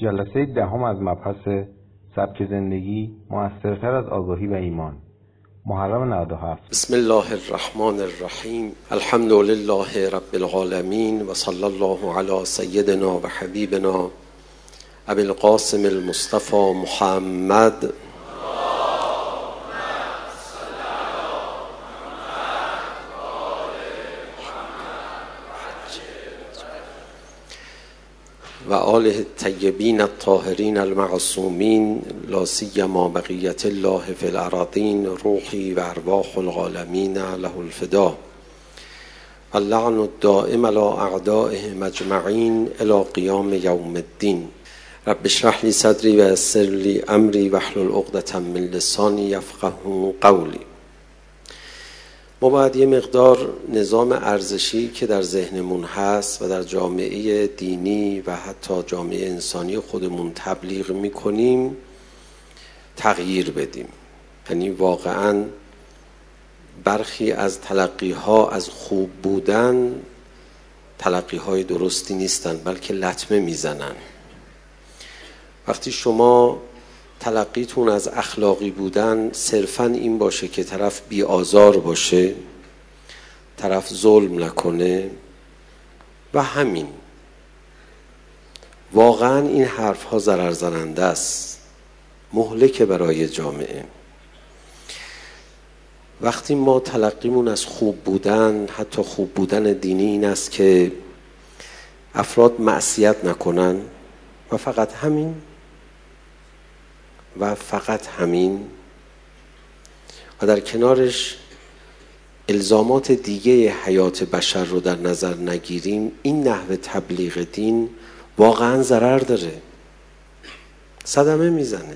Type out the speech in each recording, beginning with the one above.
جلسه دهم از مبحث سبک زندگی مؤثرتر از آگاهی و ایمان، محرم 97. بسم الله الرحمن الرحیم. الحمد لله رب العالمین و صلی الله علی سیدنا و حبیبنا ابی القاسم المصطفى محمد و آله الطیبین الطاهرین المعصومین، لا سیما بقیت الله فی الارضین، روحی و ارواح العالمین له الفدا، اللعن الدائم علی اعدائهم اجمعین الی قیام یوم الدین. رب اشرح لی صدری و یسر لی امری واحلل عقدة من لسانی یفقهوا قولی. ما باید یه مقدار نظام ارزشی که در ذهنمون هست و در جامعه دینی و حتی جامعه انسانی خودمون تبلیغ میکنیم تغییر بدیم. یعنی واقعاً برخی از تلقی‌ها از خوب بودن تلقی‌های درستی نیستن، بلکه لطمه میزنن. وقتی شما تلقیتون از اخلاقی بودن صرفاً این باشه که طرف بی آزار باشه، طرف ظلم نکنه و همین، واقعاً این حرف ها ضرر زننده است، مهلک برای جامعه. وقتی ما تلقیمون از خوب بودن، حتی خوب بودن دینی، این است که افراد معصیت نکنن و فقط همین و فقط همین، و در کنارش الزامات دیگه حیات بشر رو در نظر نگیریم، این نحو تبلیغ دین واقعا ضرر داره، صدمه میزنه.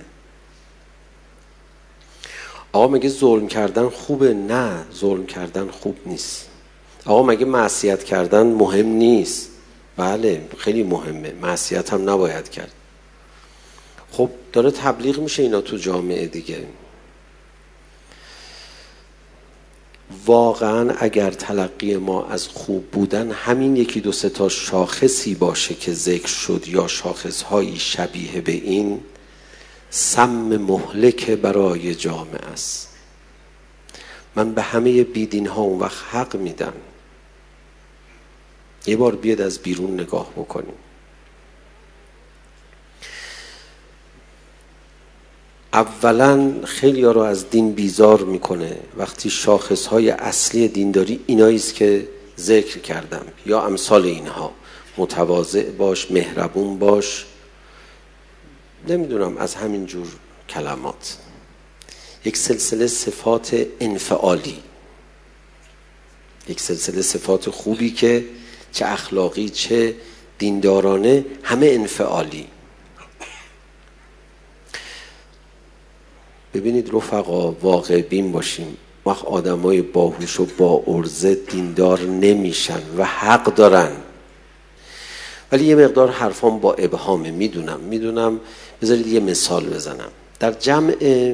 آقا مگه ظلم کردن خوبه؟ نه، ظلم کردن خوب نیست. آقا مگه معصیت کردن مهم نیست؟ بله خیلی مهمه، معصیت هم نباید کرد. خب داره تبلیغ میشه اینا تو جامعه دیگه. واقعا اگر تلقی ما از خوب بودن همین یکی دو سه تا شاخصی باشه که ذکر شد یا شاخصهایی شبیه به این، سم مهلک برای جامعه است. من به همه بیدین ها اون وقت حق میدم. یه بار بیاد از بیرون نگاه بکنیم. اولا خیلی ها رو از دین بیزار میکنه وقتی شاخصهای اصلی دینداری ایناییست که ذکر کردم یا امثال اینها، متواضع باش، مهربون باش، نمیدونم از همین جور کلمات. یک سلسله صفات انفعالی، یک سلسله صفات خوبی که چه اخلاقی چه دیندارانه همه انفعالی. ببینید رفقا، واقع بین باشیم، وقت آدمای باهوش و با عرضه دیندار نمیشن و حق دارن. ولی یه مقدار حرفام با ابهامه، میدونم. بذارید یه مثال بزنم. در جمع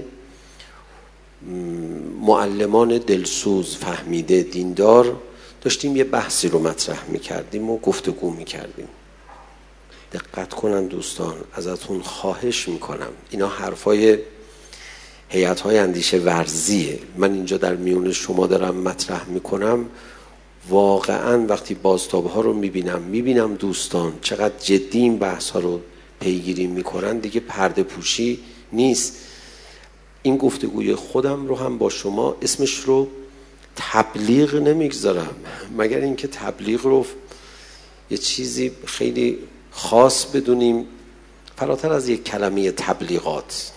معلمان دلسوز فهمیده دیندار داشتیم یه بحثی رو مطرح میکردیم و گفتگو میکردیم. دقت کنن دوستان، ازتون خواهش میکنم، اینا حرفای هیئت‌های اندیشه ورزیه. من اینجا در میون شما دارم مطرح میکنم. واقعا وقتی بازتاب‌ها رو میبینم دوستان چقدر جدی این بحث‌ها رو پیگیری میکنن، دیگه پرده پوشی نیست. این گفتگوی خودم رو هم با شما اسمش رو تبلیغ نمیگذارم، مگر اینکه تبلیغ رو یه چیزی خیلی خاص بدونیم فراتر از یک کلمه تبلیغات.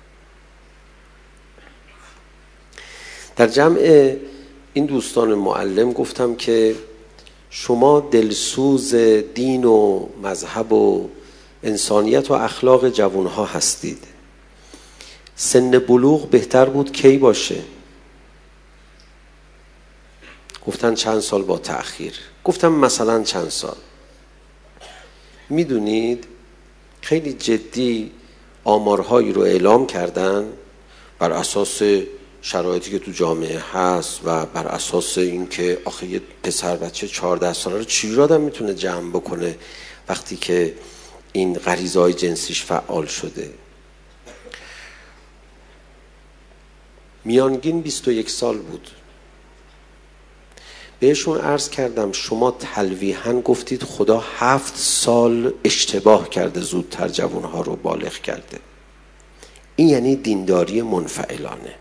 در جمع این دوستان معلم گفتم که شما دلسوز دین و مذهب و انسانیت و اخلاق جوانها هستید. سن بلوغ بهتر بود کی باشه؟ گفتن چند سال با تأخیر. گفتم مثلا چند سال. میدونید خیلی جدی آمارهایی رو اعلام کردن بر اساس شرایطی که تو جامعه هست و بر اساس این که آخه یه پسر بچه 14 ساله رو چی آدم میتونه جمع بکنه وقتی که این غریزه‌های جنسیش فعال شده. میانگین 21 سال بود. بهشون عرض کردم شما تلویحاً گفتید خدا 7 سال اشتباه کرده زودتر جوانها رو بالغ کرده. این یعنی دینداری منفعلانه.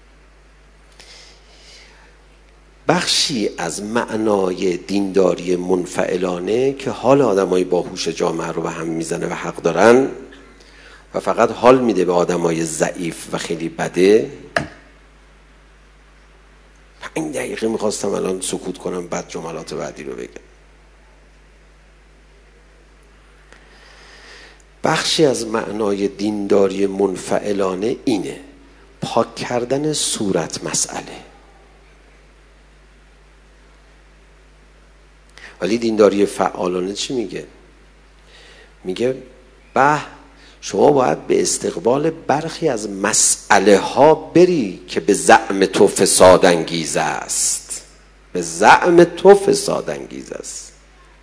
بخشی از معنای دینداری منفعلانه که حال آدمای باهوش جامعه رو به هم میزنه و حق دارن و فقط حال میده به آدمای ضعیف و خیلی بده. 5 دقیقه میخواستم الان سکوت کنم بعد جملات بعدی رو بگم. بخشی از معنای دینداری منفعلانه اینه پاک کردن صورت مسئله. ولی دینداری فعالانه چی میگه؟ میگه شما باید به استقبال برخی از مسئله ها بری که به زعم تو فساد انگیز است. به زعم تو فساد انگیز است.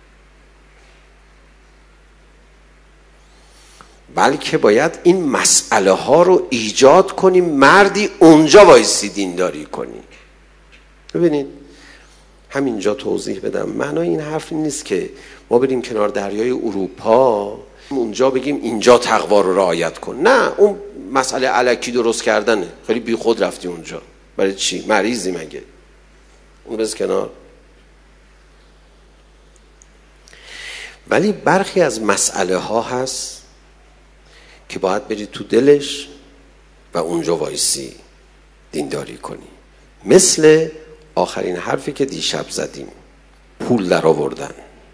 بلکه باید این مسئله ها رو ایجاد کنی، مردی اونجا وایسی دینداری کنی. ببینید همینجا توضیح بدم. معنای این حرف نیست که ما بریم کنار دریای اروپا اونجا بگیم اینجا تقوا رو رعایت کن. نه، اون مسئله الکی درست کردنه. خیلی بی خود رفتی اونجا. برای چی؟ مریضی مگه؟ اون بز کنار. ولی برخی از مسئله ها هست که باید بری تو دلش و اونجا وایسی دینداری کنی. مثل آخرین حرفی که دیشب زدیم، پول در آوردن.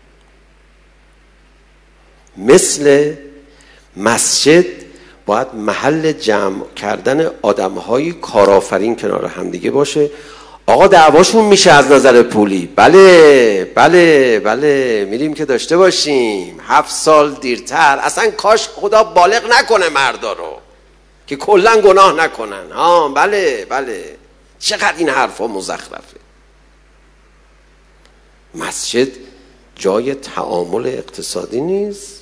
مثل مسجد باید محل جمع کردن آدم‌های کارآفرین کنار همدیگه باشه. آقا دعواشون میشه از نظر پولی، بله میریم که داشته باشیم. 7 سال دیرتر. اصلا کاش خدا بالغ نکنه مردا رو که کلا گناه نکنن. بله چقدر این حرفا مزخرفه. مسجد جای تعامل اقتصادی نیست.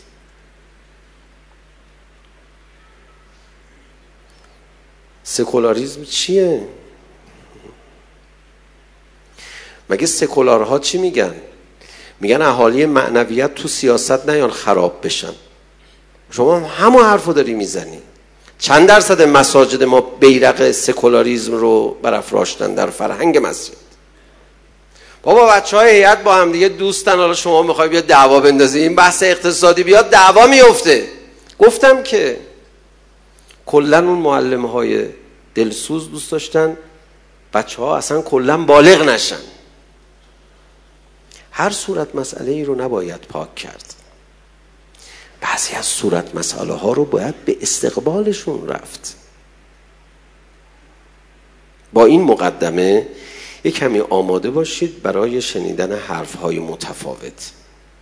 سکولاریسم چیه؟ مگه سکولارها چی میگن؟ میگن اهالی معنویت تو سیاست نیان خراب بشن. شما همون حرفو داری میزنی. چند درصد مساجد ما بیرق سکولاریسم رو برافراشتن در فرهنگ مسجد؟ بابا بچهای هیئت با هم دیگه دوستن، حالا شما میخوای بیا دعوا بندازی، این بحث اقتصادی بیاد دعوا میفته. گفتم که کلا اون معلم‌های دلسوز دوست داشتن بچه‌ها اصلا کلا بالغ نشن. هر صورت مسئله ای رو نباید پاک کرد. بعضی از صورت مسئله ها رو باید به استقبالشون رفت. با این مقدمه یک کمی آماده باشید برای شنیدن حرف‌های متفاوت.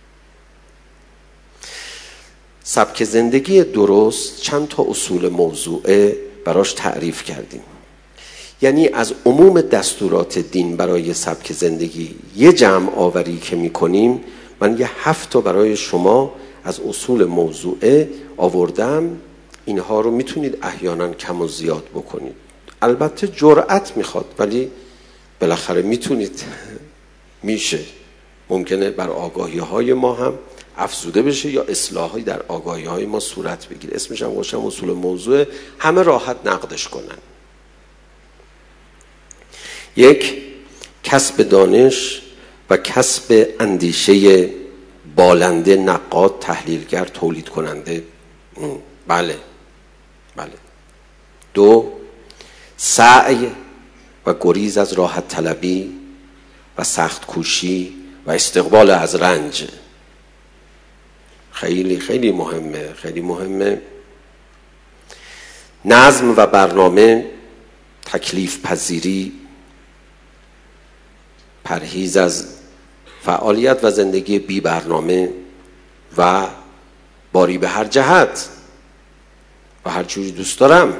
سبک زندگی درست چند تا اصول موضوعه براش تعریف کردیم. یعنی از عموم دستورات دین برای سبک زندگی یه جمع آوری که می‌کنیم، من یه 7 تا برای شما از اصول موضوعه آوردم. اینها رو میتونید احیانا کم و زیاد بکنید. البته جرأت میخواد، ولی بالاخره میتونید. میشه. ممکنه بر آگاهی‌های ما هم افزوده بشه یا اصلاحی در آگاهی‌های ما صورت بگیره. اسمش هم گذاشتم اصول موضوع، همه راحت نقدش کنن. 1. کسب دانش و کسب اندیشه بالنده، نقاد، تحلیلگر، تولید کننده. بله. 2. سعی و گریز از راحت طلبی و سخت کوشی و استقبال از رنج. خیلی خیلی مهمه. نظم و برنامه، تکلیف پذیری، پرهیز از فعالیت و زندگی بی برنامه و باری به هر جهت و هر جوری دوست دارم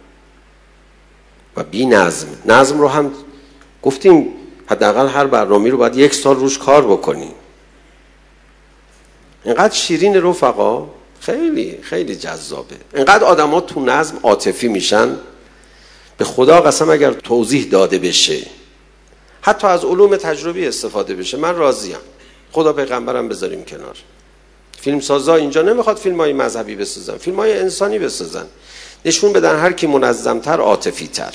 و بی نظم. نظم رو هم گفتیم حداقل هر برنامه‌ای رو باید 1 سال روش کار بکنی. اینقدر شیرین رفقا، خیلی خیلی جذابه. اینقدر آدم ها تو نظم عاطفی میشن، به خدا قسم اگر توضیح داده بشه، حتی از علوم تجربی استفاده بشه، من راضیم. خدا پیغمبرم بذاریم کنار. فیلمسازا اینجا نمیخواد فیلم‌های مذهبی بسازن، فیلم‌های انسانی بسازن، نشون بدن هر کی منظم‌تر، عاطفی‌تر،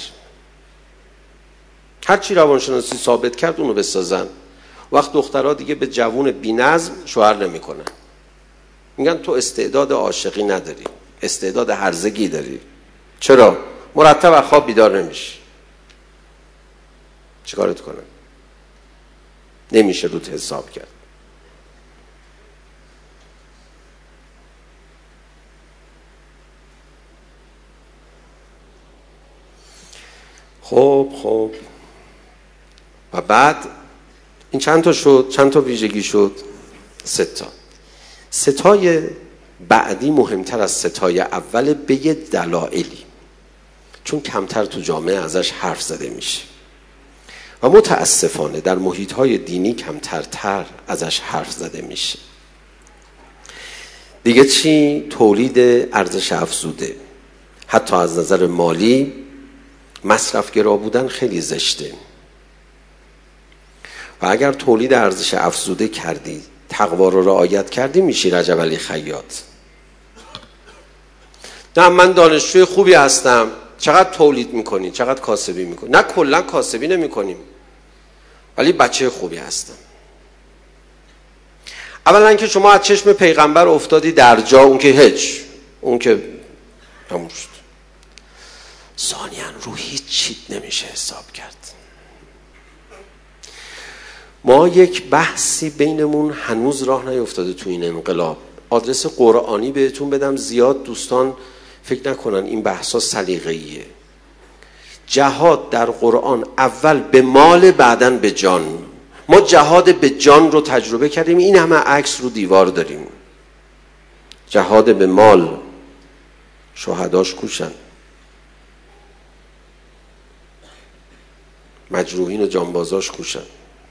هر چی روانشناسی ثابت کرد اونو بسازن. وقت دخترها دیگه به جوون بی‌نظم شوهر نمی‌کنن، میگن تو استعداد عاشقی نداری، استعداد هرزگی داری. چرا؟ مرتب از خواب بیدار نمیشی. چیکارت کنن؟ نمیشه روت حساب کرد. خب و بعد این چند تا شد، چند تا ویژگی شد؟ 3 تا. 3 تای بعدی مهمتر از 3 تای اول به یه دلایلی، چون کمتر تو جامعه ازش حرف زده میشه و متاسفانه در محیط‌های دینی کمتر ازش حرف زده میشه. دیگه چی؟ تولید ارزش افزوده. حتی از نظر مالی مصرفگرا بودن خیلی زشته و اگر تولید ارزش افزوده کردی، تقوا رو رعایت کردی، میشی رجب علی خیاط. نه من دانشجوی خوبی هستم، چقدر تولید میکنی، چقدر کاسبی میکنی؟ نه کلا کاسبی نمیکنیم، ولی بچه خوبی هستم. اولا که شما از چشم پیغمبر افتادی در جا، اون که هیچ، اون که تموم شد. ثانیاً رو هیچ چیت نمیشه حساب کرد. ما یک بحثی بینمون هنوز راه نیفتاده تو این انقلاب. آدرس قرآنی بهتون بدم، زیاد دوستان فکر نکنن این بحثا سلیقه‌ایه. جهاد در قرآن اول به مال، بعدن به جان. ما جهاد به جان رو تجربه کردیم، این همه عکس رو دیوار داریم. جهاد به مال، شهداش کوشن، مجروحین و جانبازاش کوشن.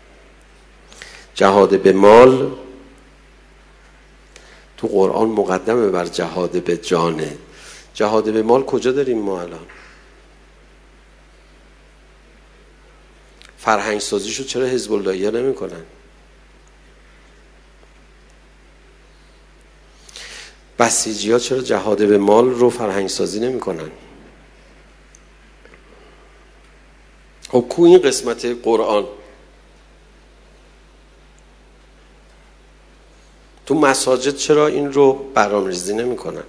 جهاد به مال تو قرآن مقدمه بر جهاد به جانه. جهاد به مال کجا داریم ما الان؟ فرهنگ سازیشو چرا حزب اللهی‌ها نمی کنن؟ بسیجی ها چرا جهاد به مال رو فرهنگ سازی نمی کنن؟ خب کو این قسمت قرآن؟ تو مساجد چرا این رو برنامه‌ریزی نمی کنن؟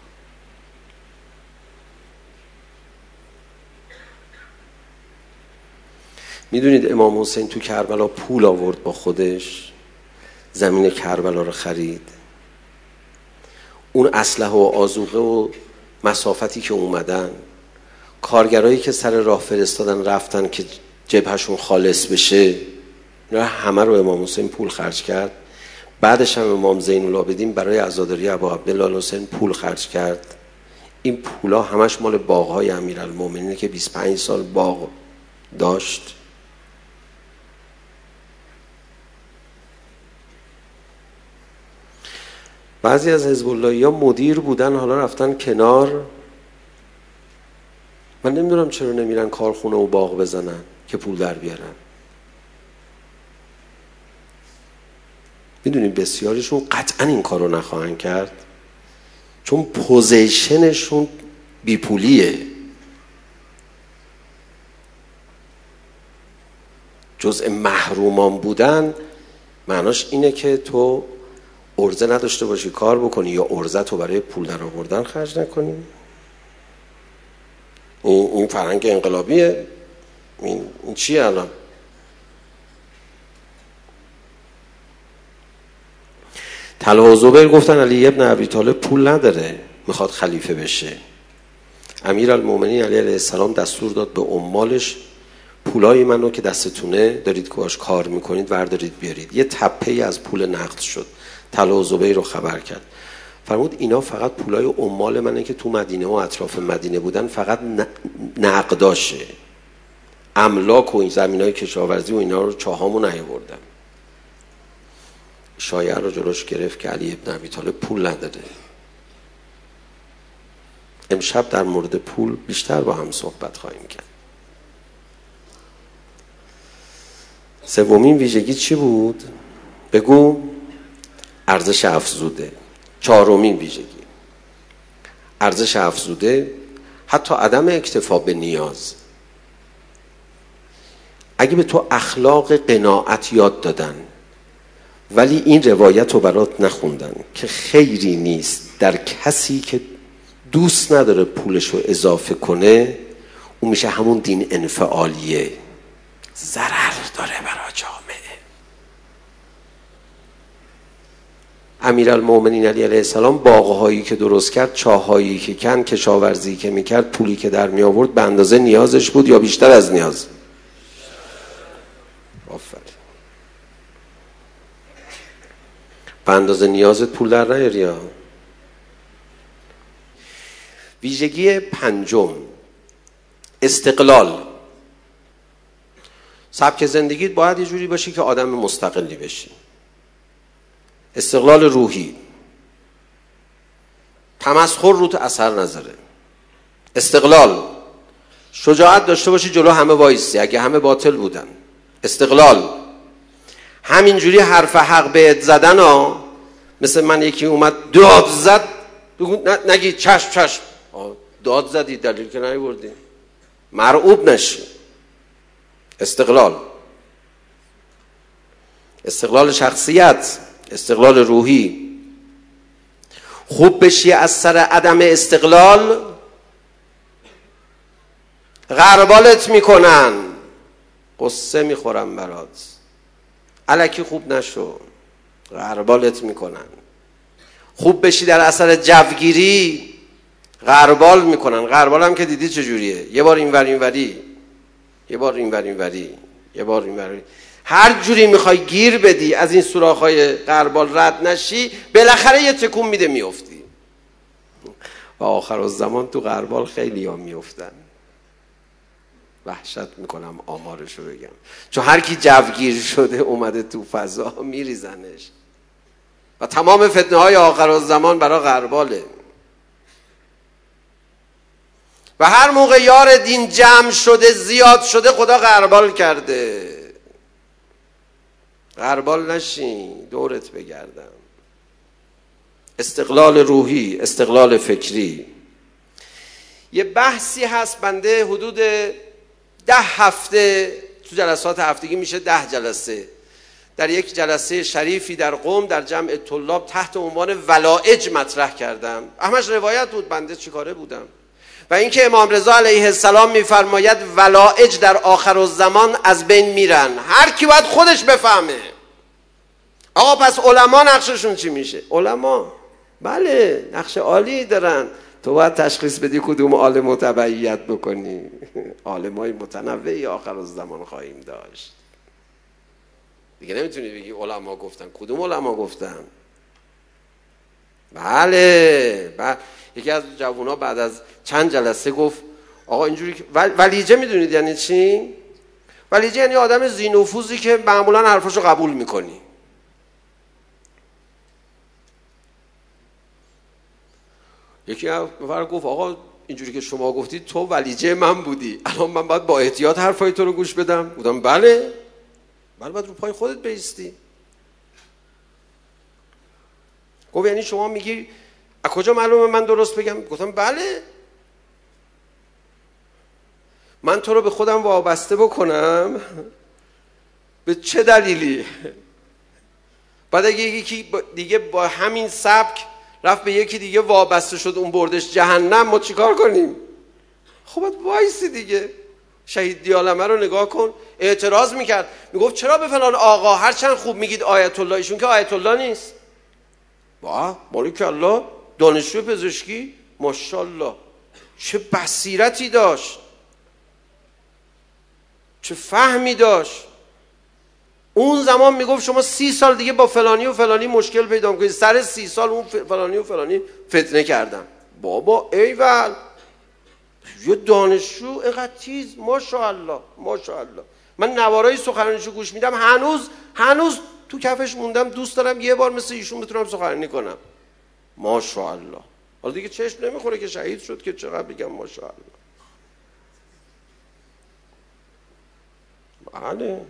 میدونید امام حسین تو کربلا پول آورد با خودش، زمین کربلا رو خرید. اون اسلحه و آذوقه و مسافتی که اومدن، کارگرایی که سر راه فرستادن رفتن که جبهشون خالص بشه، همه رو امام حسین پول خرج کرد. بعدش هم امام زین العابدین برای عزاداری ابا عبدالله حسین پول خرج کرد. این پولا همش مال باغ‌های امیرالمومنینه که 25 سال باغ داشت. بعضی از حزب اللهی‌ها مدیر بودن، حالا رفتن کنار. من نمیدونم چرا نمیرن کارخونه و باغ بزنن که پول در بیارن. میدونید بسیاریشون قطعا این کارو نخواهند کرد، چون پوزیشنشون بیپولیه. جزء محرومان بودن معناش اینه که تو ارزه نداشته باشی کار بکنی یا ارزه تو برای پول در آوردن خرج نکنی. این فرهنگ انقلابیه. این چیه الان؟ طلحه و زبیر گفتن علی ابن ابی طالب پول نداره، میخواد خلیفه بشه. امیرالمومنین علی علیه السلام دستور داد به عمالش پولای منو که دستتونه دارید که باش کار میکنید وردارید بیارید. یه تپه‌ای از پول نقد شد. طلحه و زبیر رو خبر کرد، فرمود اینا فقط پولای عمال منه که تو مدینه و اطراف مدینه بودن، فقط نقداشه، املاک و این زمینای کشاورزی و اینا رو چاهامو نیاوردن. شایعه رو جلوش گرفت که علی ابن ابی طالب پول نداره. امشب در مورد پول بیشتر با هم صحبت خواهیم کرد. سومین ویژگی چی بود؟ بگو. ارزش افزوده. چهارمین ویژگی ارزش افزوده، حتی عدم اکتفا به نیاز. اگه به تو اخلاق قناعت یاد دادن ولی این روایت رو برات نخوندن که خیری نیست در کسی که دوست نداره پولش رو اضافه کنه، اون میشه همون دین انفعالیه، ضرر داره برای جامعه. امیرالمومنین علی علیه السلام باغ‌هایی که درست کرد، چاه‌هایی که کند، کشاورزی که میکرد، پولی که در می آورد به اندازه نیازش بود یا بیشتر از نیاز؟ آفرین. به اندازه نیازت پول در نیاری ها. ویژگی پنجم، استقلال. سبک زندگیت باید یه جوری باشی که آدم مستقلی بشی. استقلال روحی، تمسخر روت اثر نذاره. استقلال، شجاعت داشته باشی جلو همه وایسی اگه همه باطل بودن. استقلال، همینجوری حرف حق بهت زدن ها، مثل من یکی اومد داد زد نگی چشم چشم، داد زدی دلیل که نیاوردی، مرعوب نشی. استقلال، استقلال شخصیت، استقلال روحی. خوب بشی از سر عدم استقلال غربالت میکنن، قصه میخورم برات، الکی خوب نشو، غربالت میکنن. خوب بشی در اثر جوگیری غربال میکنن. غربال هم که دیدی چجوریه، یه بار اینور اینوری، یه بار اینور اینوری، یه بار اینور، هر جوری میخوای گیر بدی از این سوراخ‌های غربال رد نشی، بالاخره یه تکون میده میافتی. و آخر الزمان تو غربال خیلی ها میافتن. وحشت میکنم آمارشو بگم، چون هر کی جوگیر شده اومده تو فضا میریزنش و تمام فتنه های آخر الزمان برای غرباله. و هر موقع یار دین جمع شده زیاد شده خدا غربال کرده. غربال نشین، دورت بگردم. استقلال روحی، استقلال فکری. یه بحثی هست بنده حدود 10 هفته تو جلسات هفتگی میشه 10 جلسه در یک جلسه شریفی در قم در جمع طلاب تحت عنوان ولائج مطرح کردم. همش روایت بود، بنده چیکاره بودم. و اینکه امام رضا علیه السلام میفرماید ولائج در آخر الزمان از بین میرن، هر کی باید خودش بفهمه. آقا پس علما نقششون چی میشه؟ علما بله نقش عالی دارن، تو باید تشخیص بدی کدوم عالم رو تبعیت بکنی. عالمای متنوعی آخر الزمان خواهیم داشت دیگه، نمیتونی بگی علما گفتن. کدوم علما گفتن؟ بله یکی از جوونا بعد از چند جلسه گفت آقا اینجوری که ولیجه میدونید یعنی چی؟ ولیجه یعنی آدم ذی‌نفوذی که معمولا حرفاشو قبول میکنی. یکی نفر گفت آقا اینجوری که شما گفتید تو ولیجه من بودی، الان من باید با احتیاط حرفای تو رو گوش بدم؟ گفتم بله باید رو پای خودت بایستی. گفت یعنی شما میگی از کجا معلومه من درست بگم؟ گفتم بله، من تو رو به خودم وابسته بکنم به چه دلیلی؟ بعد اگه یکی دیگه با همین سبک رفت به یکی دیگه وابسته شد، اون بردش جهنم، ما چیکار کنیم؟ خب باید وایسی دیگه. شهید دیالمه رو نگاه کن، اعتراض میکرد، میگفت چرا به فلان آقا هرچند خوب میگید آیت الله، ایشون که آیت الله نیست. مالک الله، دانشجو پزشکی، ماشاءالله چه بصیرتی داشت، چه فهمی داشت. اون زمان میگفت شما 30 سال دیگه با فلانی و فلانی مشکل پیدا میکنید، سر 30 سال اون فلانی و فلانی فتنه کردن. بابا ایول، یه دانشجو اینقدر تیز، ماشاءالله ماشاءالله. من نوارای سخنرانیشو گوش میدم، هنوز تو کفش موندم، دوست دارم یه بار مثل ایشون بتونم سخنرانی کنم. ماشاءالله حالا دیگه چشم نمیخوره که شهید شد که چقدر بگم ماشاءالله. بله،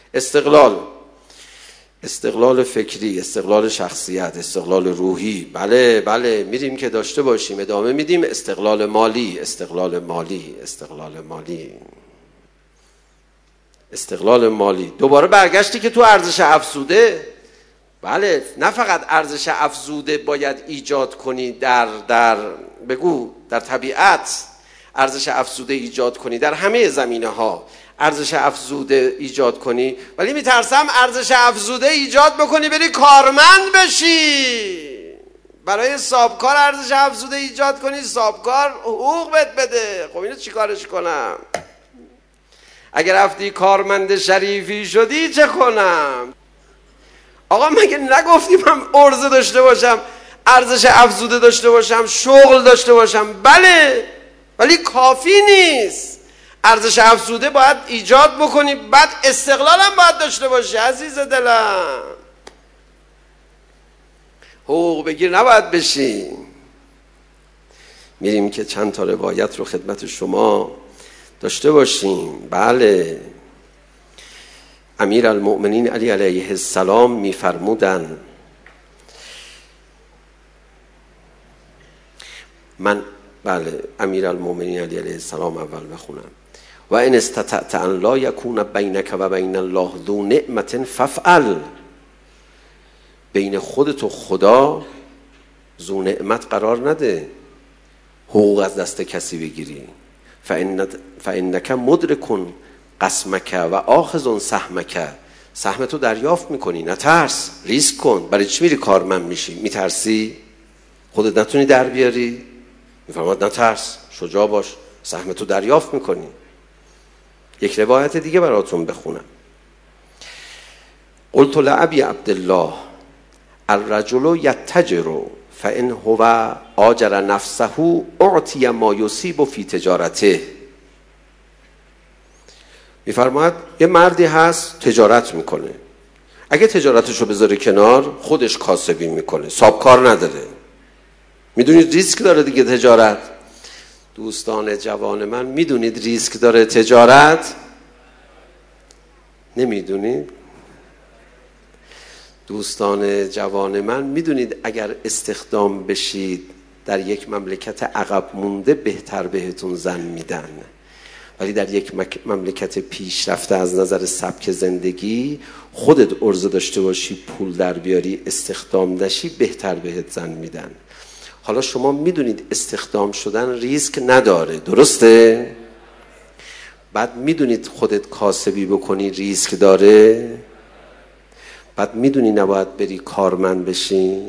استقلال فکری، استقلال شخصیت، استقلال روحی، بله میریم که داشته باشیم. ادامه میدیم. استقلال مالی، استقلال مالی. دوباره برگشتی که تو ارزش افزوده. بله، نه فقط ارزش افزوده باید ایجاد کنی در طبیعت، ارزش افزوده ایجاد کنی در همه زمینه‌ها، ارزش افزوده ایجاد کنی، ولی میترسم ارزش افزوده ایجاد بکنی بری کارمند بشی. برای صاحبکار ارزش افزوده ایجاد کنی، صاحبکار حقوق بهت بده. خب اینو چیکارش کنم؟ اگر رفتی کارمند شریفی شدی چه کنم؟ آقا مگه نگفتی من عرضه داشته باشم، ارزش افزوده داشته باشم، شغل داشته باشم؟ بله، ولی کافی نیست. ارزش افزوده باید ایجاد بکنی، بعد استقلال هم باید داشته باشی. عزیز دلم، حقوق بگیر نباید بشی. میریم که چند تا روایت رو خدمت شما داشته باشیم. بله، امیرالمؤمنین علی علیه السلام میفرمودن امیرالمؤمنین علی علیه السلام اول بخونم: و ان استطعت ان لا یکون بینک و بین الله ذو نعمت فافعل. بین خودت و خدا ذو نعمت قرار نده، حقوق از دست کسی بگیری. فانک مدرک قسمک و آخذ سهمک. سهمتو دریافت میکنی، نترس، ریسک کن. برای چی میری کارمند میشی؟ میترسی خودت نتونی در بیاری؟ میفرماد نترس، شجاع باش، سهمتو دریافت میکنی. یک روایت دیگه براتون بخونم. قلت لأبی عبدالله الرجل یتجر فإن هو آجر نفسه اعطی ما یصیب فی تجارته. میفرماید یه مردی هست تجارت میکنه، اگه تجارتشو بذاره کنار خودش کاسبی میکنه، سابکار نداره. میدونید ریسک داره دیگه تجارت. دوستان جوان من، میدونید ریسک داره تجارت؟ نمیدونید؟ دوستان جوان من، میدونید اگر استخدام بشید در یک مملکت عقب مونده بهتر بهتون زن میدن، ولی در یک مملکت پیشرفته از نظر سبک زندگی، خودت عرضه داشته باشی، پول در بیاری، استخدام نشی، بهتر بهت زن میدن. حالا شما میدونید استخدام شدن ریسک نداره، درسته؟ بعد میدونید خودت کاسبی بکنی ریسک داره، بعد میدونی نباید بری کارمند بشی،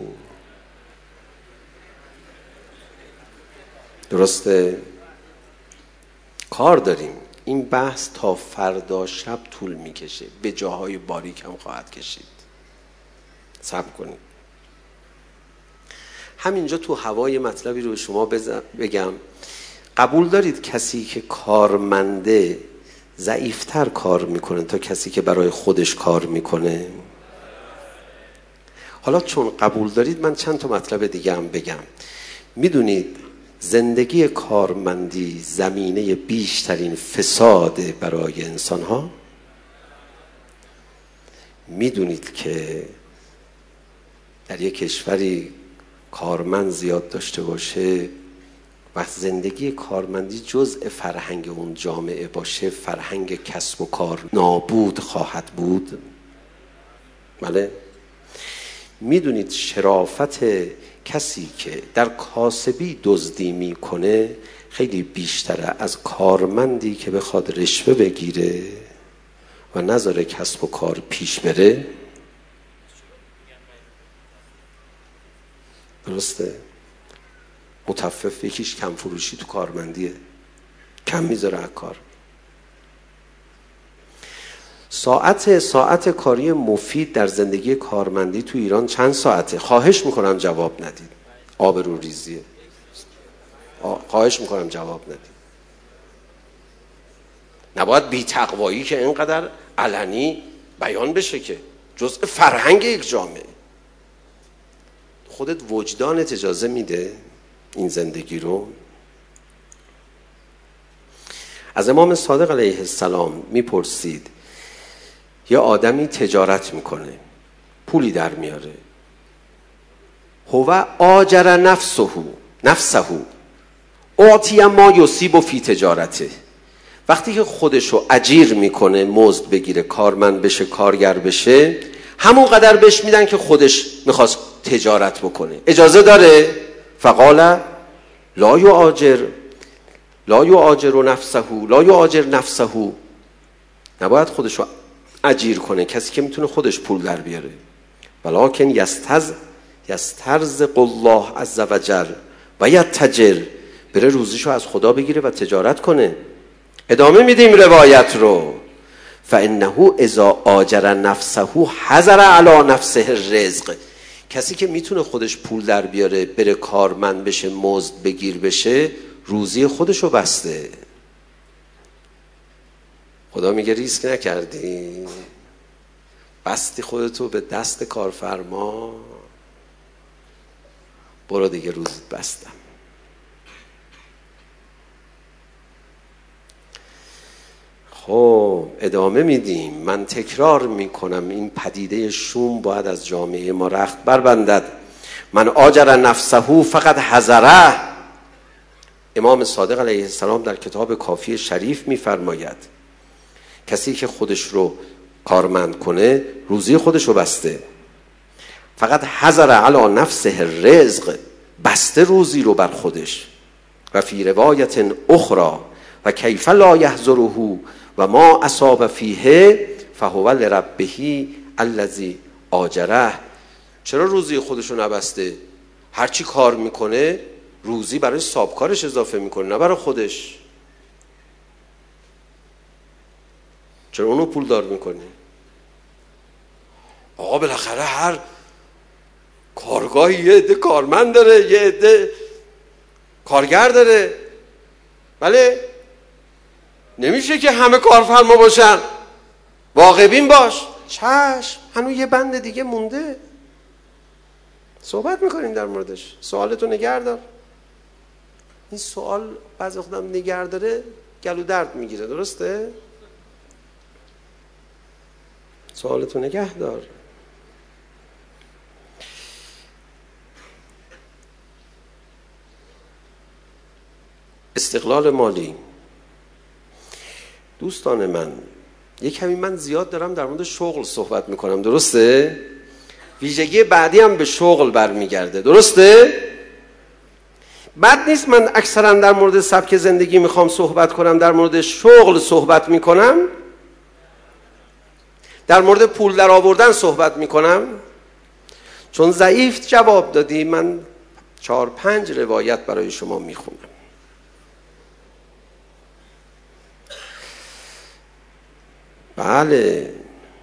درسته؟ کار داریم. این بحث تا فردا شب طول میکشه، به جاهای باریک هم خواهد کشید. صبر کنید. همینجا تو هوای مطلبی رو شما بگم. قبول دارید کسی که کارمنده ضعیفتر کار میکنه تا کسی که برای خودش کار میکنه؟ حالا چون قبول دارید من چند تا مطلب دیگه هم بگم. میدونید زندگی کارمندی زمینه بیشترین فساد برای انسان ها؟ میدونید که در یک کشوری کارمند زیاد داشته باشه و زندگی کارمندی جزء فرهنگ اون جامعه باشه، فرهنگ کسب و کار نابود خواهد بود؟ بله. میدونید شرافت کسی که در کاسبی دزدی میکنه خیلی بیشتره از کارمندی که بخواد رشوه بگیره و نذاره کسب و کار پیش بره؟ درسته؟ متفف یکیش کم فروشی تو کارمندیه، کم میذاره از کار. ساعت کاری مفید در زندگی کارمندی تو ایران چند ساعته؟ خواهش میکنم جواب ندید، آبروریزیه. خواهش میکنم جواب ندید. نباید بی تقوایی که اینقدر علنی بیان بشه، که جزء فرهنگ یک جامعه. خودت وجدانت اجازه میده؟ این زندگی رو؟ از امام صادق علیه السلام میپرسید یه آدمی تجارت میکنه، پولی در میاره، هو آجر نفسه اعطی ما یصیب فی تجارته. وقتی که خودشو اجیر میکنه، مزد بگیره، کارمند بشه، کارگر بشه، همون قدر بهش میدن که خودش میخواست تجارت بکنه. اجازه داره؟ فقال لا یؤاجر نفسه. نباید خودشو اجیر کنه کسی که میتونه خودش پول در بیاره. ولکن یسترزق الله عز وجل و یتجر، بره روزیشو از خدا بگیره و تجارت کنه. ادامه میدیم روایت رو. فانه اذا آجر نفسه حذر علی نفسه الرزق. کسی که میتونه خودش پول در بیاره، بره کارمند بشه، مزد بگیر بشه، روزی خودشو بسته. خدا میگه ریسک نکردی؟ بستی خودتو به دست کارفرما، برو دیگه روزت بستم. خب ادامه میدیم. من تکرار میکنم این پدیده شوم باید از جامعه ما رخت بربندد. من آجر نفسه فقط حذره. امام صادق علیه السلام در کتاب کافی شریف میفرماید کسی که خودش رو کارمند کنه، روزی خودش رو بسته. فقط حذر علی نفسه الرزق، بسته روزی رو بر خودش. و فی روایت اخرى و کیف لا یحذره و ما اصاب فیه فهو لربه الذی آجره. چرا روزی خودش رو نبسته؟ هرچی کار میکنه روزی برای سابکارش اضافه میکنه، نه برای خودش. چرا اونو پول دار میکنی؟ آقا بالاخره هر کارگاهی یه عده کارمند داره، یه عده کارگر داره. بله، نمیشه که همه کارفرما باشن. واقع بین باش. چشم، هنوز یه بند دیگه مونده، صحبت میکنیم در موردش. سوالتو نگه دار. این سوال بعضی وقتا نگه داره گلو درد میگیره، درسته؟ سوالتو نگه دار. استقلال مالی. دوستان من، یک کمی من زیاد دارم در مورد شغل صحبت میکنم، درسته؟ ویژگی بعدی هم به شغل برمیگرده، درسته؟ بد نیست من اکثرا در مورد سبک زندگی میخوام صحبت کنم، در مورد شغل صحبت میکنم، در مورد پول در آوردن صحبت میکنم. چون ضعیف جواب دادی، من 4-5 روایت برای شما میخونم. بله،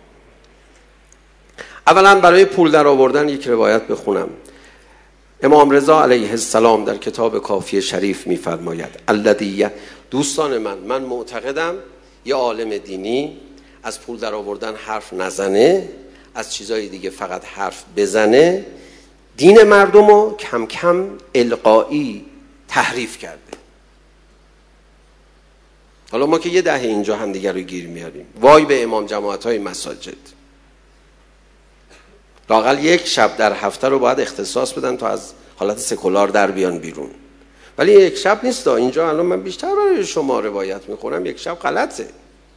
اولا برای پول در آوردن یک روایت بخونم. امام رضا علیه السلام در کتاب کافی شریف میفرماید الذی، دوستان من معتقدم یه عالم دینی از پول در آوردن حرف نزنه، از چیزای دیگه فقط حرف بزنه، دین مردم رو کم کم القایی تحریف کرده. حالا ما که یه دهه اینجا هم دیگر رو گیر میاریم، وای به امام جماعت‌های مساجد. لااقل یک شب در هفته رو باید اختصاص بدن تا از حالت سکولار در بیان بیرون. ولی یک شب نیست. اینجا الان من بیشتر برای شما روایت میخونم، یک شب غلطه.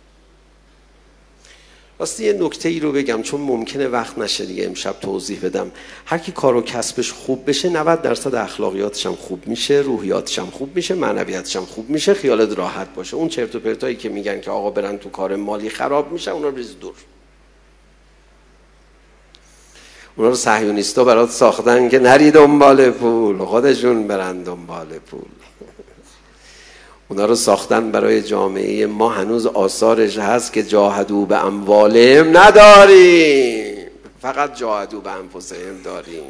راستی یه نکته ای رو بگم، چون ممکنه وقت نشه دیگه امشب توضیح بدم. هر کی کار و کسبش خوب بشه 90% اخلاقیاتش هم خوب میشه، روحیاتش هم خوب میشه، معنویاتش هم خوب میشه، خیالت راحت باشه. اون چرت و پرتایی که میگن که آقا برن تو کار مالی خراب میشه، اونا رو بریز دور. اونا رو صهیونیستا برات ساختن که نری دنبال پول، خودشون برن دنبال پول. اونا رو ساختن برای جامعه ما، هنوز آثارش هست که جاهدوا به اموالهم نداریم، فقط جاهدوا به انفسهم داریم.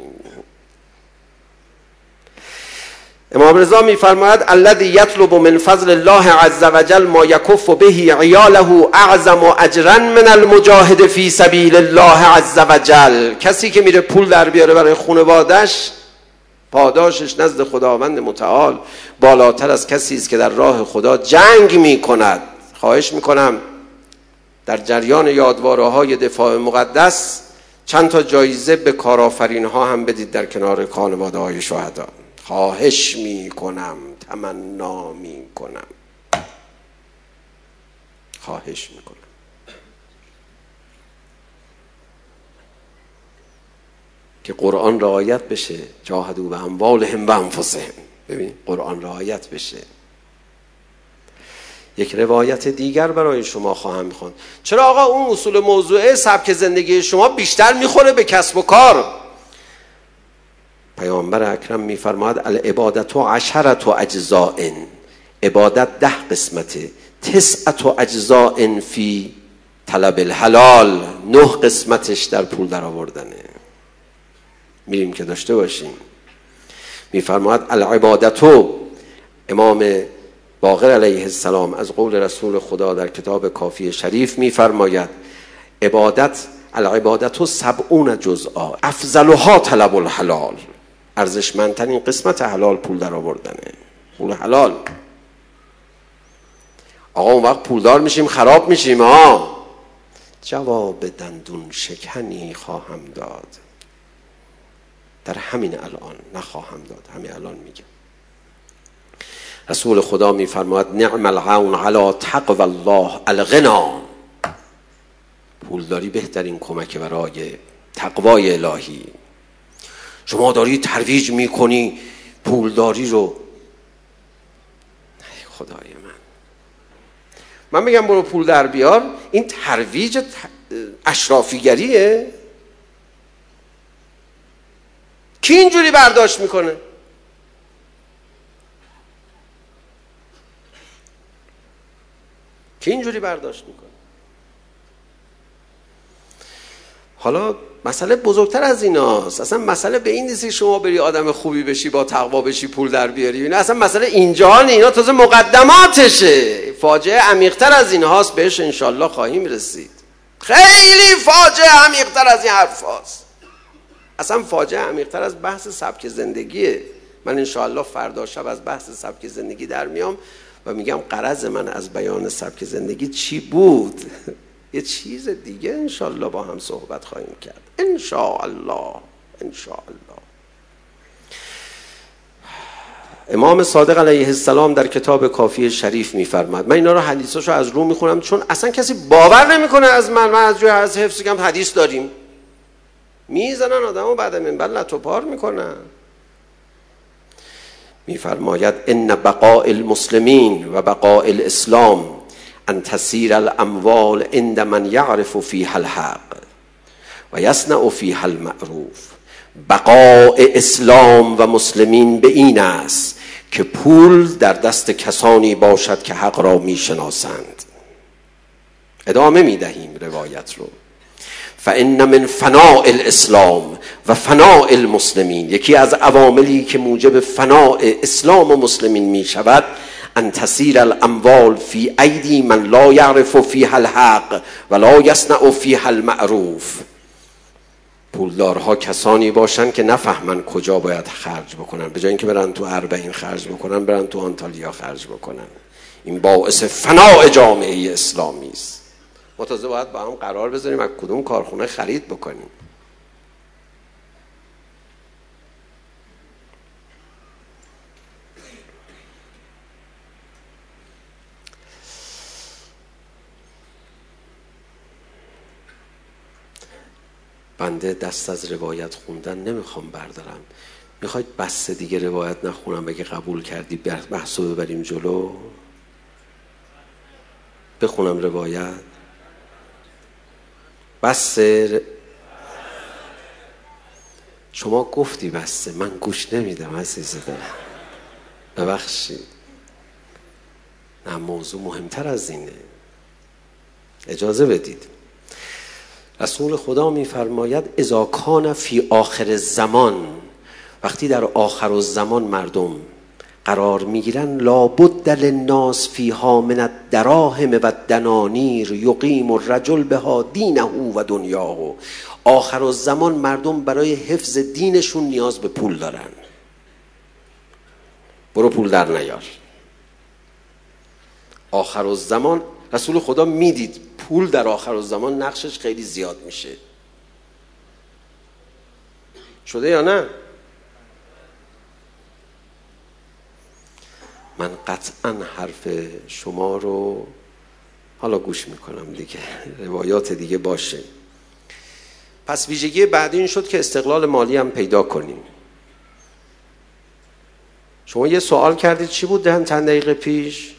امام رضا میفرماید الذی یطلب من فضل الله عز وجل ما یکف به عیاله اعظم اجرا من المجاهد فی سبیل الله عز وجل. کسی که میره پول در بیاره برای خانواده‌اش، پاداشش نزد خداوند متعال بالاتر از کسی است که در راه خدا جنگ می کند. خواهش می کنم در جریان یادواره‌های دفاع مقدس چند تا جایزه به کارآفرین‌ها هم بدید در کنار خانواده‌های شهدا. خواهش می کنم، تمنا می کنم، خواهش می کنم. که قرآن رعایت بشه. جاهدوا باموالهم و انفسهم. ببین قرآن رعایت بشه. یک روایت دیگر برای شما خواهم میخوند. چرا آقا اون اصول موضوعه سبک زندگی شما بیشتر میخوره به کسب و کار؟ پیامبر اکرم میفرماید العبادت 10 اجزاء، عبادت 10 قسمته، 9 اجزاء فی طلب الحلال، 9 قسمتش در پول در آوردنه. میریم که داشته باشیم. میفرماید العبادت، امام باقر علیه السلام از قول رسول خدا در کتاب کافی شریف میفرماید عبادت، العبادت 70 جزءا افضلها طلب الحلال، ارزشمندترین قسمت حلال پول در آوردنه. پول حلال. آقا اون وقت پولدار میشیم خراب میشیم. جواب دندون شکنی خواهم داد. در همین الان نخواهم داد، همین الان میگم. رسول خدا میفرماید نعم العون علی تقوی الله الغنا. پولداری بهترین کمک برای تقوای الهی. شما داری ترویج میکنی پولداری رو. خدای من میگم برو پول در بیار. این ترویج اشرافیگریه؟ کی اینجوری برداشت میکنه؟ کی اینجوری برداشت میکنه؟ حالا مسئله بزرگتر از ایناست. اصلا مسئله به این نیست که شما بری آدم خوبی بشی، با تقوا بشی، پول در بیاری. نه، اصلا مسئله اینجا نه. اینا تازه مقدماتشه. فاجعه عمیق‌تر از این هاست، بهش انشالله خواهیم رسید. خیلی فاجعه عمیق‌تر از این حرف هاست. اصلا فاجعه عمیق‌تر از بحث سبک زندگیه. من انشالله فردا شب از بحث سبک زندگی در میام و میگم غرض من از بیان سبک زندگی چی بود. یه چیز دیگه انشالله با هم صحبت خواهیم کرد. انشالله. امام صادق علیه السلام در کتاب کافی شریف میفرماد، من اینا رو حدیثاشو از رو میخونم چون اصلا کسی باور نمیکنه از من از جای از حفظ کم حدیث داریم. میزنن آدمو بعد منبر لت و پار میکنن. میفرماید ان بقاء المسلمین و بقاء الاسلام ان تسیر الاموال عند من یعرف فیها الحق و یصنع فیها المعروف. بقاء اسلام و مسلمین به این است که پول در دست کسانی باشد که حق را میشناسند. ادامه میدهیم روایت رو. فان من فناء الاسلام و فناء المسلمین، یکی از عواملی که موجب فناء اسلام و مسلمین می شود ان تسیر الاموال فی ایدی من لا یعرف فیها الحق و لا یصنع فیها المعروف. پولدارها کسانی باشن که نفهمن کجا باید خرج بکنن، به جای اینکه برن تو اربعین خرج بکنن برن تو آنتالیا خرج بکنن. این باعث فناء جامعه اسلامی است. ما تازه باید با هم قرار بذاریم از کدوم کارخونه خرید بکنیم. بنده دست از روایت خوندن نمیخوام بردارم. میخواید بس دیگه روایت نخونم؟ بگه قبول کردی بحثو ببریم جلو؟ بخونم روایت؟ بسه. شما گفتی بسه، من گوش نمیدم عزیز دلم، ببخشید. نه، موضوع مهمتر از اینه. اجازه بدید. رسول خدا میفرماید اذا کان فی آخر الزمان، وقتی در آخر الزمان مردم قرار میگیرن، لابد للناس فیها من الدراهم و الدنانیر یقیم الرجل بها دینه و دنیاه. آخر الزمان مردم برای حفظ دینشون نیاز به پول دارن. برو پول در نیار. آخرالزمان رسول خدا میدید پول در آخرالزمان نقشش خیلی زیاد میشه. شده یا نه؟ من قطعا حرف شما رو حالا گوش میکنم دیگه، روایات دیگه باشه. پس ویژگی بعدی این شد که استقلال مالی هم پیدا کنیم. شما یه سوال کردید چی بود چند دقیقه پیش؟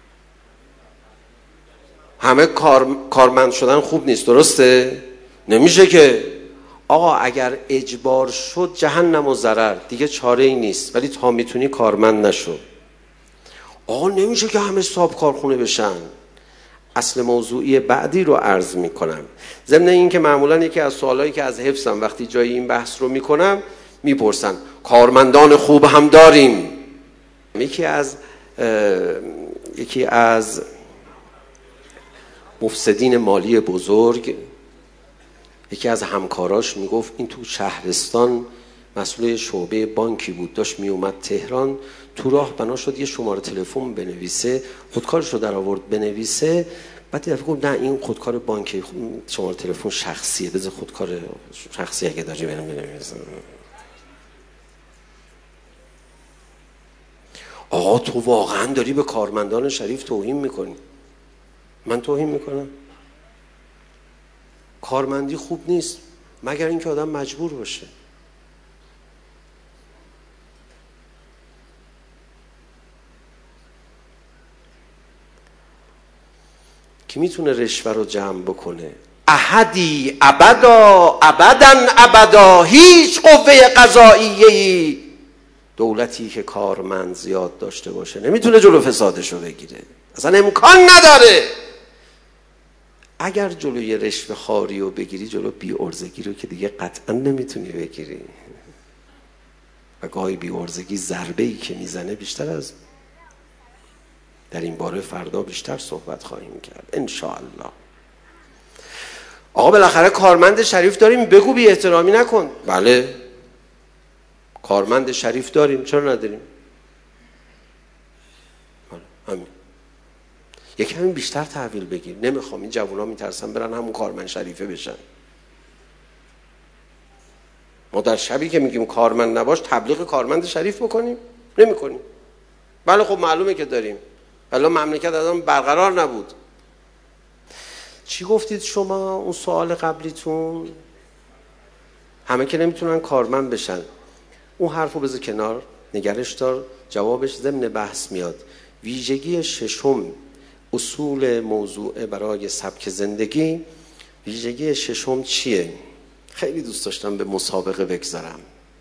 همه کارمند شدن خوب نیست، درسته؟ نمیشه که آقا اگر اجبار شد جهنم و ضرر، دیگه چاره ای نیست، ولی تا میتونی کارمند نشو. آقا نمیشه که همه صاحب کارخونه بشن. اصل موضوعی بعدی رو عرض میکنم. ضمن این که معمولا یکی از سوالایی که از حفظم وقتی جای این بحث رو میکنم میپرسن کارمندان خوب هم داریم. یکی از مفسدین مالی بزرگ، یکی از همکاراش میگفت این تو شهرستان مسئول شعبه بانکی بود، داشت میومد تهران، تو راه بنا شد یه شماره تلفن بنویسه، خودکارش رو در آورد بنویسه، بعد یه گفت نه این خودکار بانکی، شماره تلفن شخصیه، بذار خودکار شخصی اگه داری برم بنویسه. آقا تو واقعا داری به کارمندان شریف توهین میکنی. من توهین میکنم؟ کارمندی خوب نیست مگر اینکه آدم مجبور باشه. کی میتونه رشوه رو جمع بکنه؟ احدی ابدا ابدا هیچ قوه قضاییه‌ای دولتی که کارمند زیاد داشته باشه نمیتونه جلو فسادش رو بگیره، اصلا امکان نداره. اگر جلوی رشوه خواری رو بگیری، جلو بی‌عرضگی رو که دیگه قطعا نمیتونی بگیری. و گاهی بی‌عرضگی ضربه‌ای که میزنه بیشتر از در این باره فردا بیشتر صحبت خواهیم کرد انشاءالله. آقا بالاخره کارمند شریف داریم، بگو بی احترامی نکن. بله کارمند شریف داریم، چرا نداریم؟ همین. یک کمی بیشتر تحویل بگیر. نمیخوام، این جوونا میترسن برن همون کارمند شریفه بشن. ما در شبی که میگیم کارمند نباش تبلیغ کارمند شریف بکنیم؟ نمیکنیم. بله خب معلومه که داریم. الان مملکت ازم برقرار نبود. چی گفتید شما اون سوال قبلیتون؟ همه که نمیتونن کارمند بشن. اون حرفو بذار کنار، نگرش دار، جوابش ضمن بحث میاد. ویژگی ششم اصول موضوع برای سبک زندگی، ویژگی ششم چیه؟ خیلی دوست داشتم به مسابقه بگذارم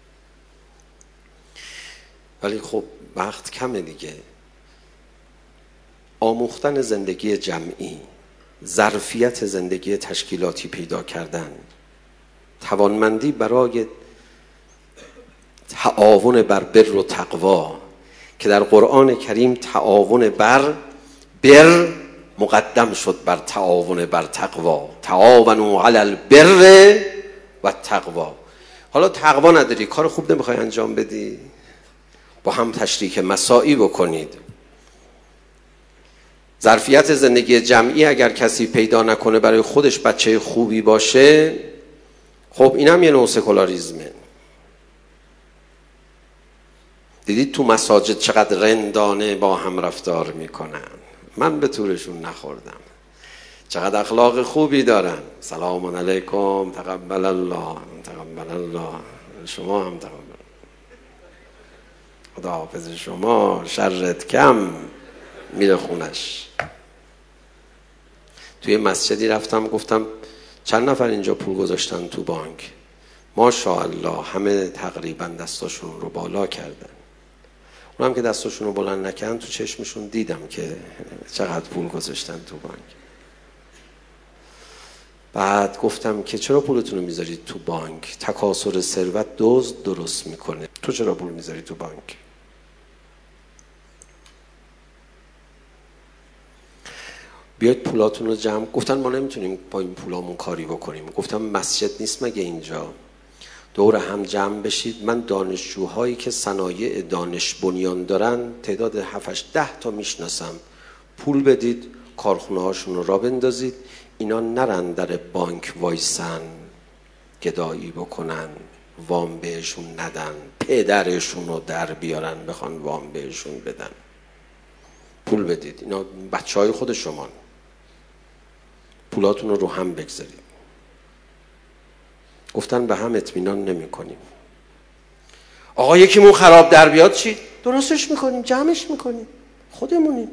ولی خب وقت کمه دیگه. آموختن زندگی جمعی، ظرفیت زندگی تشکیلاتی پیدا کردن، توانمندی برای تعاون بر بر و تقوا که در قرآن کریم تعاون بر بر مقدم شد بر تعاون بر تقوا. تعاونوا علی البر و تقوا. حالا تقوا نداری، کار خوب نمیخوای انجام بدی، با هم تشریک مساعی بکنید. ظرفیت زندگی جمعی اگر کسی پیدا نکنه برای خودش بچه خوبی باشه، خب این هم یه نوع سکولاریزمه. دیدید تو مساجد چقدر رندانه با هم رفتار میکنن؟ من به طورشون نخوردم. چقدر اخلاق خوبی دارن. سلام علیکم، تقبل الله، تقبل الله، شما هم تقبل، خدا حافظ شما، شرت کم، میره خونش. توی مسجدی رفتم گفتم چند نفر اینجا پول گذاشتن تو بانک؟ ماشاءالله همه تقریبا دستاشون رو بالا کردن. اونم که دستاشون رو بلند نکردن تو چشمشون دیدم که چقدر پول گذاشتن تو بانک. بعد گفتم که چرا پولتون رو میذارید تو بانک؟ تکاثر ثروت دزد درست میکنه. تو چرا پول میذاری تو بانک؟ بیاید پولاتون رو جمع. گفتن ما نمیتونیم با این پولامون کاری بکنیم. گفتم مسجد نیست مگه اینجا؟ دور هم جمع بشید. من دانشجوهایی که صنایع دانش بنیان دارن تعداد 7-10 تا میشناسم. پول بدید کارخونه هاشون رو را بندازید، اینا نرن در بانک وایسن گدایی بکنن وام بهشون ندن، پدرشون رو در بیارن بخوان وام بهشون بدن. پول بدید، اینا بچه های خود شمان، پولاتون رو هم بگذارید. گفتن به هم اطمینان نمی کنیم. آقا یکیمون خراب در بیاد چی؟ درستش میکنیم، جمعش میکنیم، خودمونیم.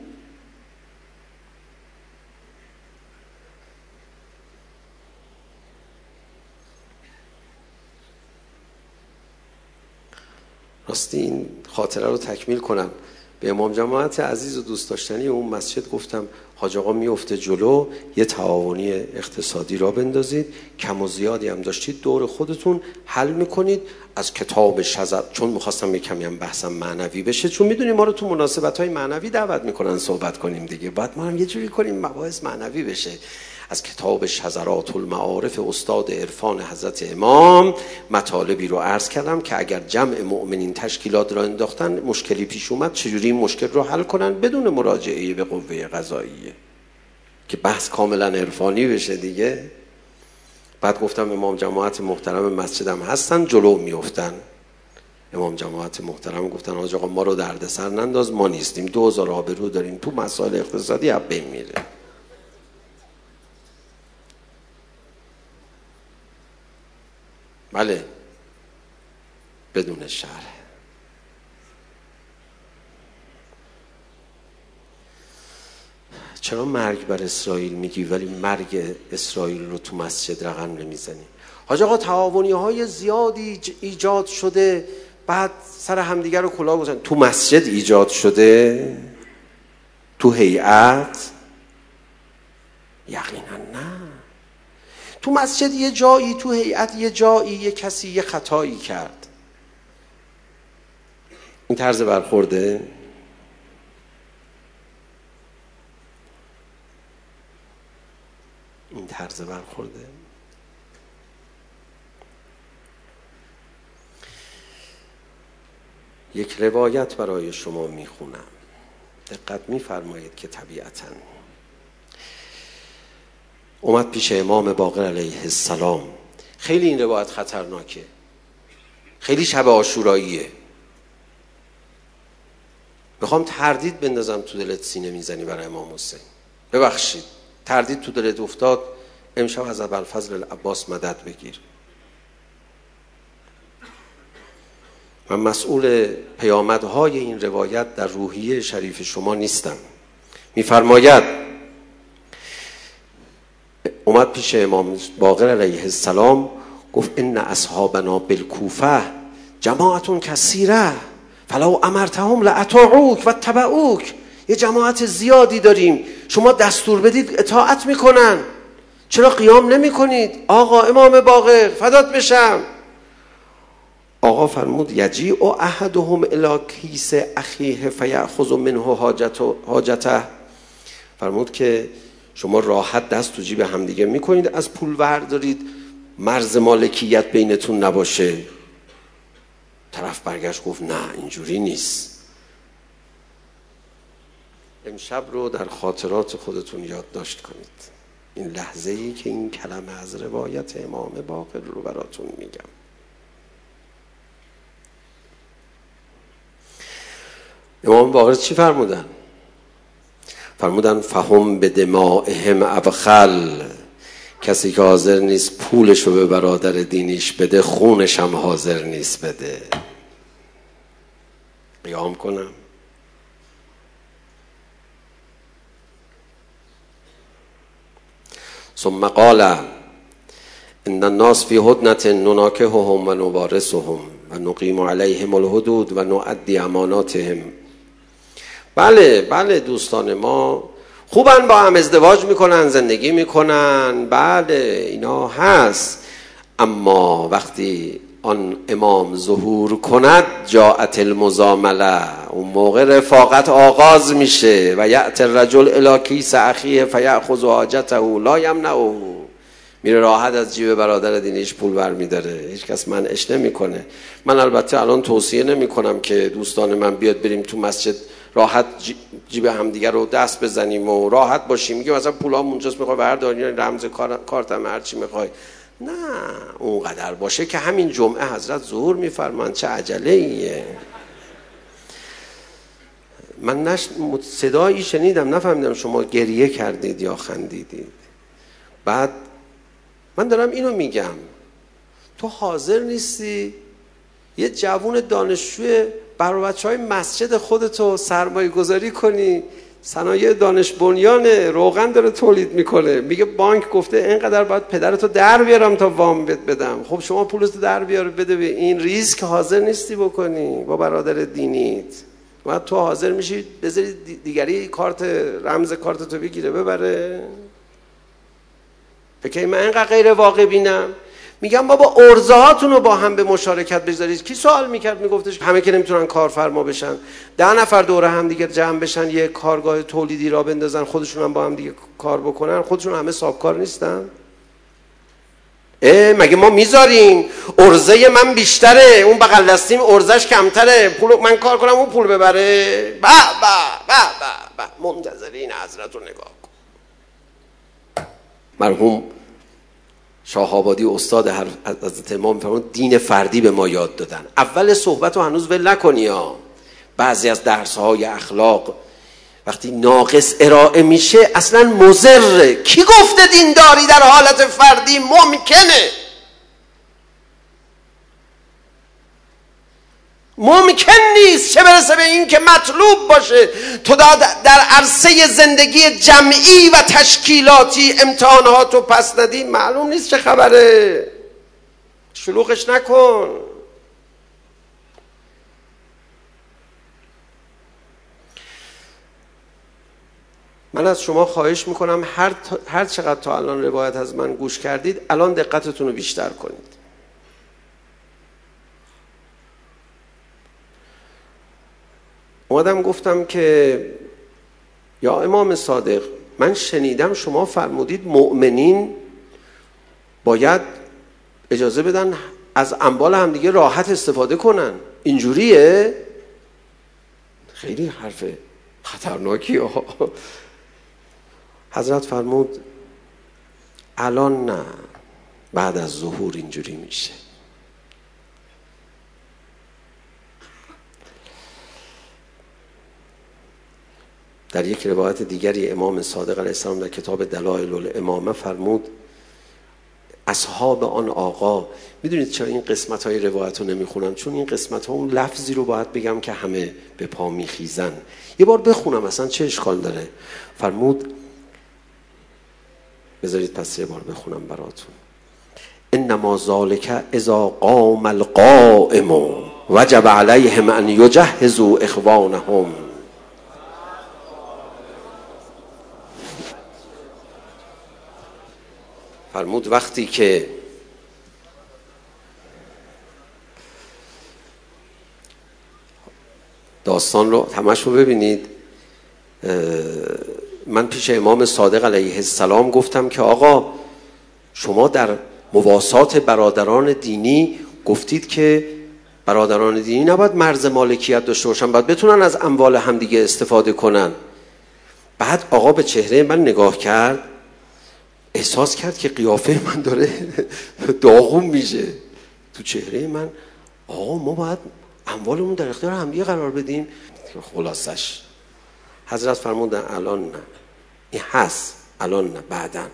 راستی این خاطره رو تکمیل کنم. به امام جماعت عزیز و دوست داشتنی اون مسجد گفتم حاج آقا میفته جلو، یه تعاونی اقتصادی را بندازید، کم و زیادی هم داشتید دور خودتون حل میکنید. از کتاب شذر، چون میخواستم یه کمی هم بحثم معنوی بشه، چون میدونیم ما رو تو مناسبت‌های معنوی دعوت میکنن صحبت کنیم دیگه، بعد ما هم یه جوری کنیم مباحث معنوی بشه. از کتاب شذرات المعارف استاد عرفان حضرت امام مطالبی رو عرض کردم که اگر جمع مؤمنین تشکیلات را انداختن مشکلی پیش اومد چجوری این مشکل رو حل کنن بدون مراجعه به قوه قضاییه، که بحث کاملا عرفانی بشه دیگه. بعد گفتم امام جماعت محترم مسجدم هستن جلو میافتن. امام جماعت محترم گفتن حاج آقا ما رو دردسر ننداز، ما نیستیم، 2000 آبرو داریم تو مسائل اقتصادی اب بین میره. بله بدون شرح. چرا مرگ بر اسرائیل میگی ولی مرگ اسرائیل رو تو مسجد رقم نمیزنی؟ حاج آقا تعاونی های زیادی ایجاد شده، بعد سر همدیگر رو کلاه گذاشتن. تو مسجد ایجاد شده؟ تو هیئت؟ یقینا نه. تو مسجد یه جایی، تو هیئت یه جایی، یه کسی یه خطایی کرد. این طرز برخورده؟ این طرز برخورده؟ یک روایت برای شما میخونم، دقت میفرمایید که طبیعتاً اومد پیش امام باقر علیه السلام. خیلی این روایت خطرناکه، خیلی شب عاشوراییه. میخوام تردید بندازم تو دلت، سینه میزنی برای امام حسین. ببخشید تردید تو دلت افتاد، امشب از ابوالفضل العباس مدد بگیر. من مسئول پیامدهای این روایت در روحیه شریف شما نیستم. میفرماید اومد پیش امام باقر علیه السلام گفت ان اصحابنا بالکوفه جماعتون کثیره فلو امرتهم لاطاعوک و تبعوک. یه جماعت زیادی داریم، شما دستور بدید اطاعت میکنن، چرا قیام نمی کنید؟ آقا امام باقر فدات بشم. آقا فرمود یجیء احدهم الی کیس اخیه فیأخذ منه حاجته. فرمود که شما راحت دست تو جیب همدیگه میکنید، از پول بردارید، مرز مالکیت بینتون نباشه. طرف برگشت گفت نه اینجوری نیست. امشب رو در خاطرات خودتون یادداشت کنید، این لحظه‌ای که این کلمه از روایت امام باقر رو براتون میگم. امام باقر چی فرمودن؟ فرمودن فهم به دمائهم ابخل. کسی که حاضر نیست پولشو به برادر دینیش بده، خونش هم حاضر نیست بده. قیام کنم؟ ثم قال ان الناس فی هدنة نناکحهم و نوارثهم و نقیم علیهم الحدود و نؤدی اماناتهم. بله دوستان ما خوبن، با هم ازدواج میکنن، زندگی میکنن، بله اینا هست، اما وقتی آن امام ظهور کند جاءت المزامله، اون موقع رفاقت آغاز میشه. و یأتی الرجل الی کیس اخیه فیأخذ حاجته لا یمنعه. میره راحت از جیب برادر دینیش پول برمیداره، هیچ کس منعش نمیکنه. من البته الان توصیه نمیکنم که دوستان من بیاد بریم تو مسجد راحت جیب همدیگه رو دست بزنیم و راحت باشیم، میگه مثلا پولام اونجاست میخوای برداری، رمز کارتم هر چی میخوای. نه اونقدر باشه که همین جمعه حضرت ظهور میفرمان، چه عجله ایه. من صدایی شنیدم، نفهمیدم شما گریه کردید یا خندیدید. بعد من دارم اینو میگم، تو حاضر نیستی یه جوون دانشجوی برای بچه‌های مسجد خودتو سرمایه گذاری کنی، صنایع دانش بنیانه، روغن داره تولید میکنه، میگه بانک گفته اینقدر باید پدرتو در بیارم تا وام بدم. خب شما پولتو در بیار بده به این ریسک، حاضر نیستی بکنی با برادر دینیت. و تو حاضر میشی بذاری دیگری رمز کارت تو بگیره ببره؟ فکر من اینقدر غیر واقع بینم؟ میگم بابا ارزه هاتون رو با هم به مشارکت بذارید. کی سوال میکرد میگفتش همه که نمیتونن کارفرما بشن، 10 نفر دوره هم دیگه جمع بشن یه کارگاه تولیدی را بندازن، خودشون هم با هم دیگه کار بکنن، خودشون همه سابکار نیستن؟ مگه ما میذاریم ارزه من بیشتره اون بغل دستیم ارزش کمتره، پول من کار کنم اون پول ببره؟ با منتظرین حضرت رو نگاه کن. مرحوم شاه آبادی استاد حضرت امام فرمود دین فردی به ما یاد دادن. اول صحبت رو هنوز ول نکنی ها. بعضی از درس‌های اخلاق وقتی ناقص ارائه میشه اصلا مضره. کی گفته دینداری در حالت فردی ممکنه؟ ممکن نیست، چه برسه به این که مطلوب باشه. تو در عرصه زندگی جمعی و تشکیلاتی امتحاناتو پس ندی، معلوم نیست چه خبره. شلوغش نکن. من از شما خواهش میکنم هر چقدر تا الان روایت از من گوش کردید، الان دقتتون رو بیشتر کنید. اومدم گفتم که یا امام صادق، من شنیدم شما فرمودید مؤمنین باید اجازه بدن از اموال همدیگه راحت استفاده کنن، اینجوریه؟ خیلی حرف خطرناکی ها. حضرت فرمود الان نه، بعد از ظهور اینجوری میشه. در یک روایت دیگری امام صادق علیه السلام در کتاب دلائل الامامه فرمود اصحاب آن آقا، میدونید چرا این قسمت های روایت رو نمیخونم؟ چون این قسمت ها اون لفظی رو باید بگم که همه به پا میخیزن. یه بار بخونم اصلا چه اشکال داره؟ فرمود، بذارید پس یه بار بخونم براتون. انما ذالک اذا قام القائم وجب علیهم ان یجهزوا اخوانهم. فرمود وقتی که داستان رو همش رو ببینید، من پیش امام صادق علیه السلام گفتم که آقا شما در مواسات برادران دینی گفتید که برادران دینی نباید مرز مالکیت داشته باشن، باید بتونن از اموال همدیگه استفاده کنن. بعد آقا به چهره من نگاه کرد، احساس کرد که قیافه من داره داغون میشه تو چهره من. آقا ما باید اموالمون در اختیار همدیگه قرار بدیم. خلاصش حضرت فرمودن الان نه، این هست، الان نه، بعدن.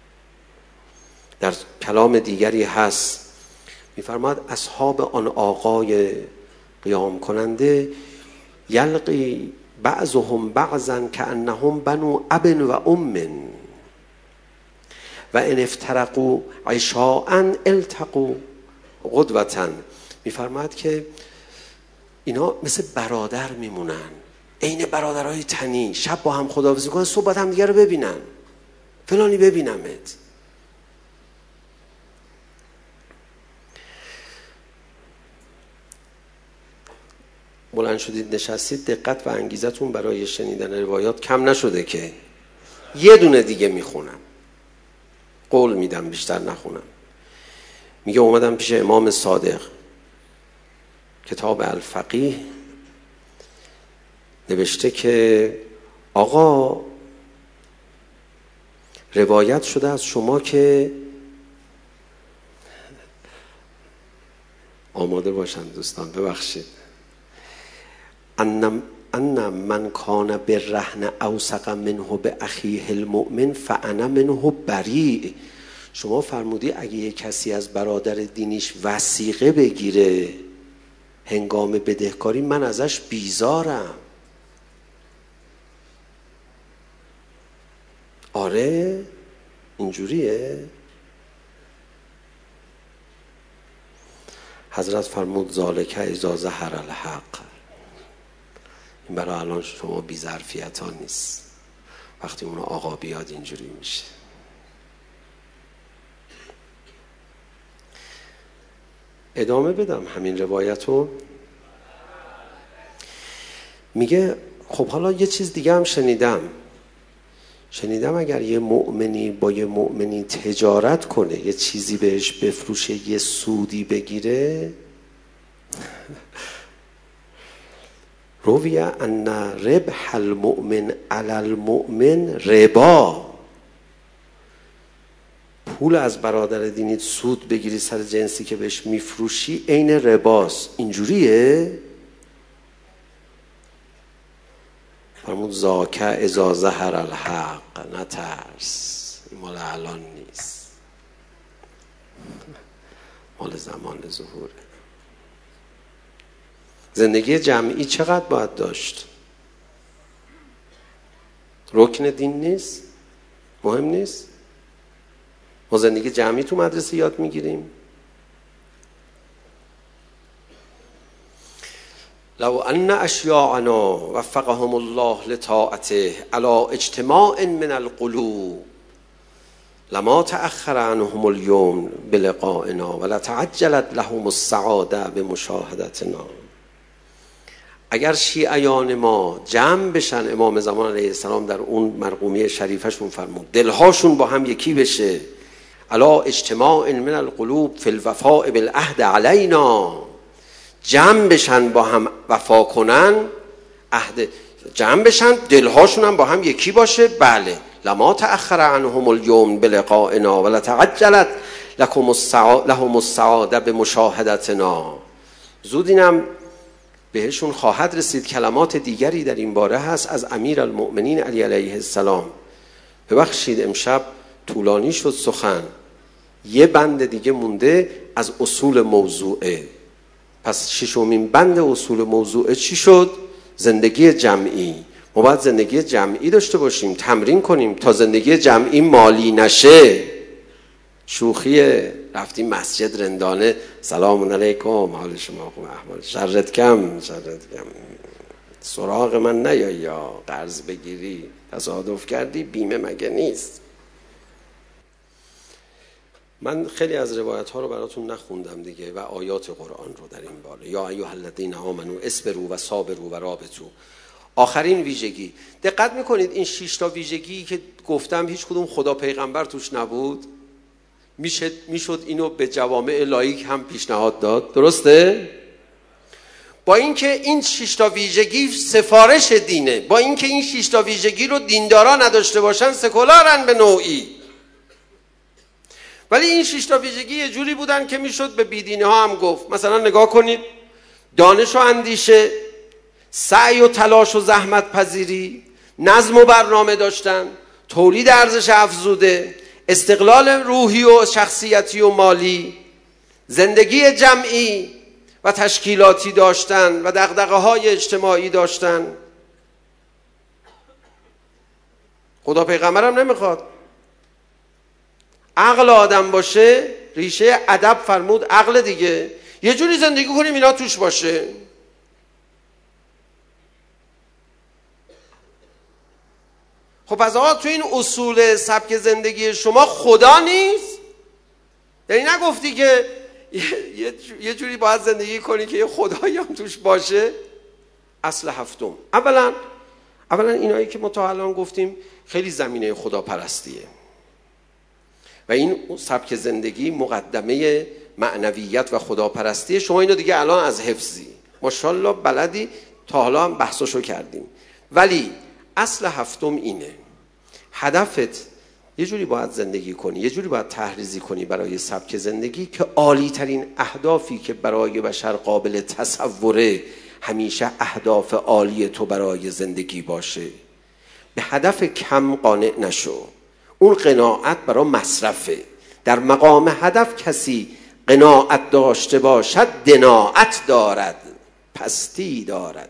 در کلام دیگری هست میفرماد اصحاب آن آقای قیام کننده یلقی بعضهم بعضا کانهم بنو اب و ام و ان افترقوا عشاء التقوا غدوة. میفرماد که اینا مثل برادر میمونن، عین برادرای تنی، شب با هم خداحافظی کنن، صبح بعد هم دیگه رو ببینن. فلانی ببینمت. بلند شدید نشستید، دقت و انگیزتون برای شنیدن روایات کم نشده که یه دونه دیگه میخونم. قول میدم بیشتر نخونم. میگه اومدم پیش امام صادق، کتاب الفقیه نوشته که آقا روایت شده از شما که، آماده باشن دوستان ببخشید، ان من کان بالرهن اوثق منه باخیه المؤمن فانا منه بریء. شما فرمودی اگه یک کسی از برادر دینیش وثیقه بگیره هنگام بدهکاری من ازش بیزارم. آره اینجوریه؟ حضرت فرمود ذالک اذا ظهر الحق. این برای الان شما بی ظرفیت ها نیست، وقتی اون آقا بیاد اینجوری میشه. ادامه بدم همین روایتو. میگه خب حالا یه چیز دیگه هم شنیدم اگر یه مؤمنی با یه مؤمنی تجارت کنه، یه چیزی بهش بفروشه، یه سودی بگیره، روی ان ربح المؤمن علی المؤمن ربا. پول از برادر دینیت سود بگیری سر جنسی که بهش میفروشی عین رباست. اینجوریه؟ فرمود ذاک اذا ظهر الحق. نترس، مال الان نیست، مال زمان ظهوره. زندگی جمعی چقدر باید داشت؟ رکن دین نیست؟ مهم نیست؟ ما زندگی جمعی تو مدرسه یاد میگیریم. لو ان اشیاعنا وفقهم الله لطاعته علی اجتماع من القلوب لما تأخر عنهم اليوم بلقائنا ولتعجلت لهم السعاده بمشاهدتنا. اگر شیعیان ما جمع بشن، امام زمان علیه السلام در اون مرقومی شریفشون فرمود دلهاشون با هم یکی بشه، علا اجتماع من القلوب فی الوفاء بالعهد علینا، جمع بشن با هم وفا کنن، عهد جمع بشن، دلهاشون هم با هم یکی باشه، بله لما تأخر عنهم اليوم بلقائنا ولتعجلت لهم السعاده بمشاهدتنا. زود اینم بهشون خواهد رسید. کلمات دیگری در این باره هست از امیر المؤمنین علی علیه السلام. ببخشید امشب طولانی شد سخن، یه بند دیگه مونده از اصول موضوعه. پس ششمین بند اصول موضوعه چی شد؟ زندگی جمعی. ما باید زندگی جمعی داشته باشیم، تمرین کنیم تا زندگی جمعی مالی نشه. شوخیه، رفتیم مسجد رندانه سلام علیکم، حال شما خوب، احوال شرت کم، سراغ من نیا یا قرض بگیری، تصادف کردی بیمه مگه نیست. من خیلی از روایت ها رو براتون نخوندم دیگه و آیات قرآن رو در این باره. یا ایها الذین آمنوا اصبروا و صابروا و رابطوا. آخرین ویژگی، دقت میکنید این 6 تا ویژگی که گفتم هیچ کدوم خدا پیغمبر توش نبود. میشد اینو به جوامع لایک هم پیشنهاد داد، درسته؟ با اینکه این 6 تا ویژگی سفارش دینه، با اینکه این 6 تا ویژگی رو دیندارا نداشته باشن سکولارن به نوعی، ولی این 6 تا ویژگی یه جوری بودن که میشد به بیدینه ها هم گفت. مثلا نگاه کنید، دانش و اندیشه، سعی و تلاش و زحمت پذیری، نظم و برنامه داشتن، تولید ارزش افزوده، استقلال روحی و شخصیتی و مالی، زندگی جمعی و تشکیلاتی داشتن و دغدغه‌های اجتماعی داشتن. خدا پیغمبرم نمیخواد عقل آدم باشه، ریشه ادب فرمود عقل دیگه، یه جوری زندگی کنیم اینا توش باشه. خب پس آقا تو این اصول سبک زندگی شما خدا نیست؟ یعنی نگفتی که یه جوری باید زندگی کنی که یه خدایی هم توش باشه؟ اصل هفتم، اولا اینایی که ما تا الان گفتیم خیلی زمینه خدا پرستیه و این سبک زندگی مقدمه معنویت و خداپرستی. شما اینو دیگه الان از حفظی ماشاءالله بلدی، تا حالا هم بحثشو کردیم. ولی اصل هفتم اینه، هدفت یه جوری باید زندگی کنی، یه جوری باید تحریزی کنی برای سبک زندگی که عالی ترین اهدافی که برای بشر قابل تصوره همیشه اهداف عالی تو برای زندگی باشه. به هدف کم قانع نشو، اون قناعت برای مصرفه. در مقام هدف کسی قناعت داشته باشد دناعت دارد، پستی دارد.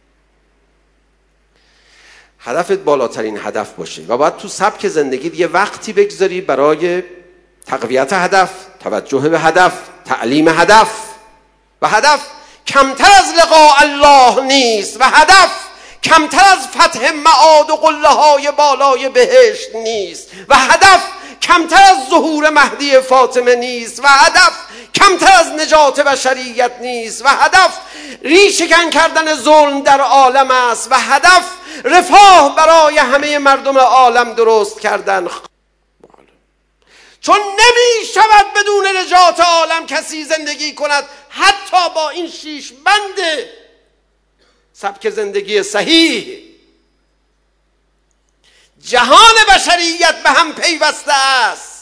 هدفت بالاترین هدف باشه و باید تو سبک زندگی یه وقتی بگذاری برای تقویت هدف، توجه به هدف، تعلیم هدف. و هدف کمتر از لقاء الله نیست و هدف کمتر از فتح معاد و قله های بالای بهشت نیست و هدف کمتر از ظهور مهدی فاطمه نیست و هدف کمتر از نجات بشریت نیست و هدف ریشه‌کن کردن ظلم در عالم است و هدف رفاه برای همه مردم عالم درست کردن. چون نمی شود بدون نجات عالم کسی زندگی کند حتی با این 6 بند سبک زندگی صحیح. جهان بشریت به هم پیوسته است،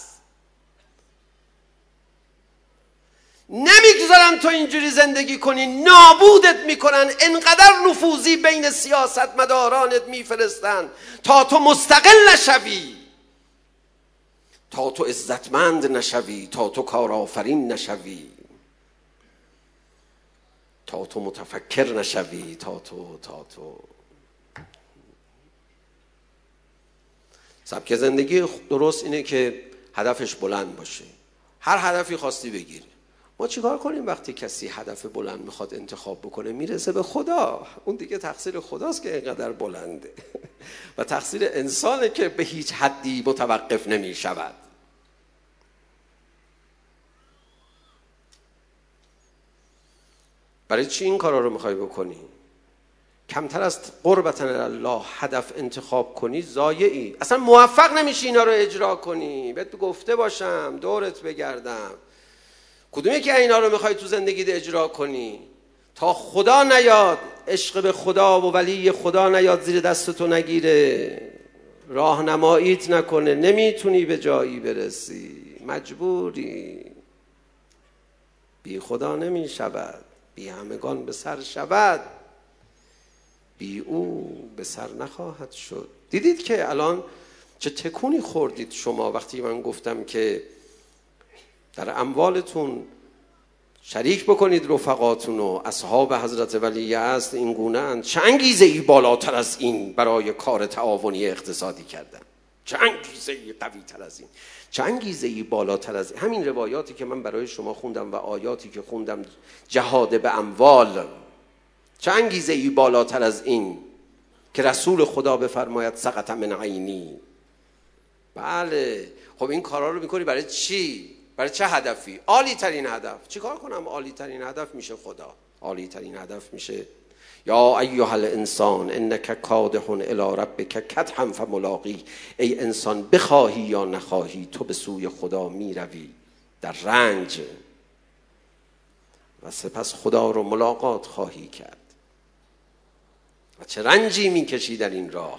نمیگذارن تو اینجوری زندگی کنی، نابودت میکنن. انقدر نفوذی بین سیاستمدارانت میفرستن تا تو مستقل نشوی، تا تو عزتمند نشوی، تا تو کارآفرین نشوی، تا تو متفکر نشوی، تا تو سبک زندگی درست اینه که هدفش بلند باشه. هر هدفی خواستی بگیر. ما چیکار کنیم وقتی کسی هدف بلند میخواد انتخاب بکنه؟ میرسه به خدا، اون دیگه تقصیر خداست که اینقدر بلنده و تقصیر انسانه که به هیچ حدی متوقف نمیشود. برای چی این کارا رو میخوای بکنی؟ کمتر از قربتن الله هدف انتخاب کنی ضایعی، اصلا موفق نمیشی اینا رو اجرا کنی. بهت گفته باشم، دورت بگردم، کدومی که اینا رو میخوای تو زندگیت اجرا کنی تا خدا نیاد، عشق به خدا و ولی خدا نیاد زیر دستتو نگیره، راهنماییت نکنه، نمیتونی به جایی برسی، مجبوری. بی خدا نمیشود، بی همگان به سر شود، بی او به سر نخواهد شد. دیدید که الان چه تکونی خوردید شما وقتی من گفتم که در اموالتون شریک بکنید رفقاتون و اصحاب حضرت ولی است این گونه اند. چه انگیزه ای بالاتر از این برای کار تعاونی اقتصادی کردن؟ چه انگیزه ای قوی تر از این؟ چه انگیزه ای بالاتر از این؟ همین روایاتی که من برای شما خوندم و آیاتی که خوندم، جهاد به اموال، چه انگیزه ای بالاتر از این که رسول خدا بفرماید سقط من عینی. بله، خب این کارا رو میکنی برای چی؟ برای چه هدفی؟ عالی ترین هدف. چی کار کنم عالی ترین هدف میشه خدا؟ عالی ترین هدف میشه یا ایها الانسان انک کادح الی ربک کدحا فملاقی. ای انسان بخواهی یا نخواهی تو به سوی خدا میروی در رنج و سپس خدا رو ملاقات خواهی کرد. و چه رنجی میکشی در این راه.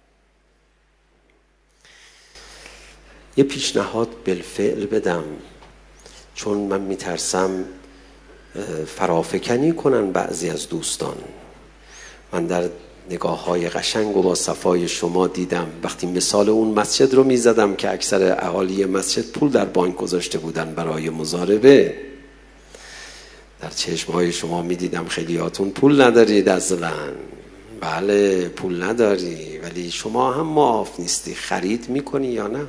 یه پیشنهاد بالفعل بدم، چون من میترسم فرافکنی کنن بعضی از دوستان. من در نگاه‌های قشنگ و با صفای شما دیدم وقتی مثال اون مسجد رو میزدم که اکثر اهالی مسجد پول در بانک گذاشته بودن برای مضاربه. در چشم‌های شما میدیدم خیلیاتون پول ندارید اصلاً. بله پول نداری، ولی شما هم معاف نیستی. خرید میکنی یا نه؟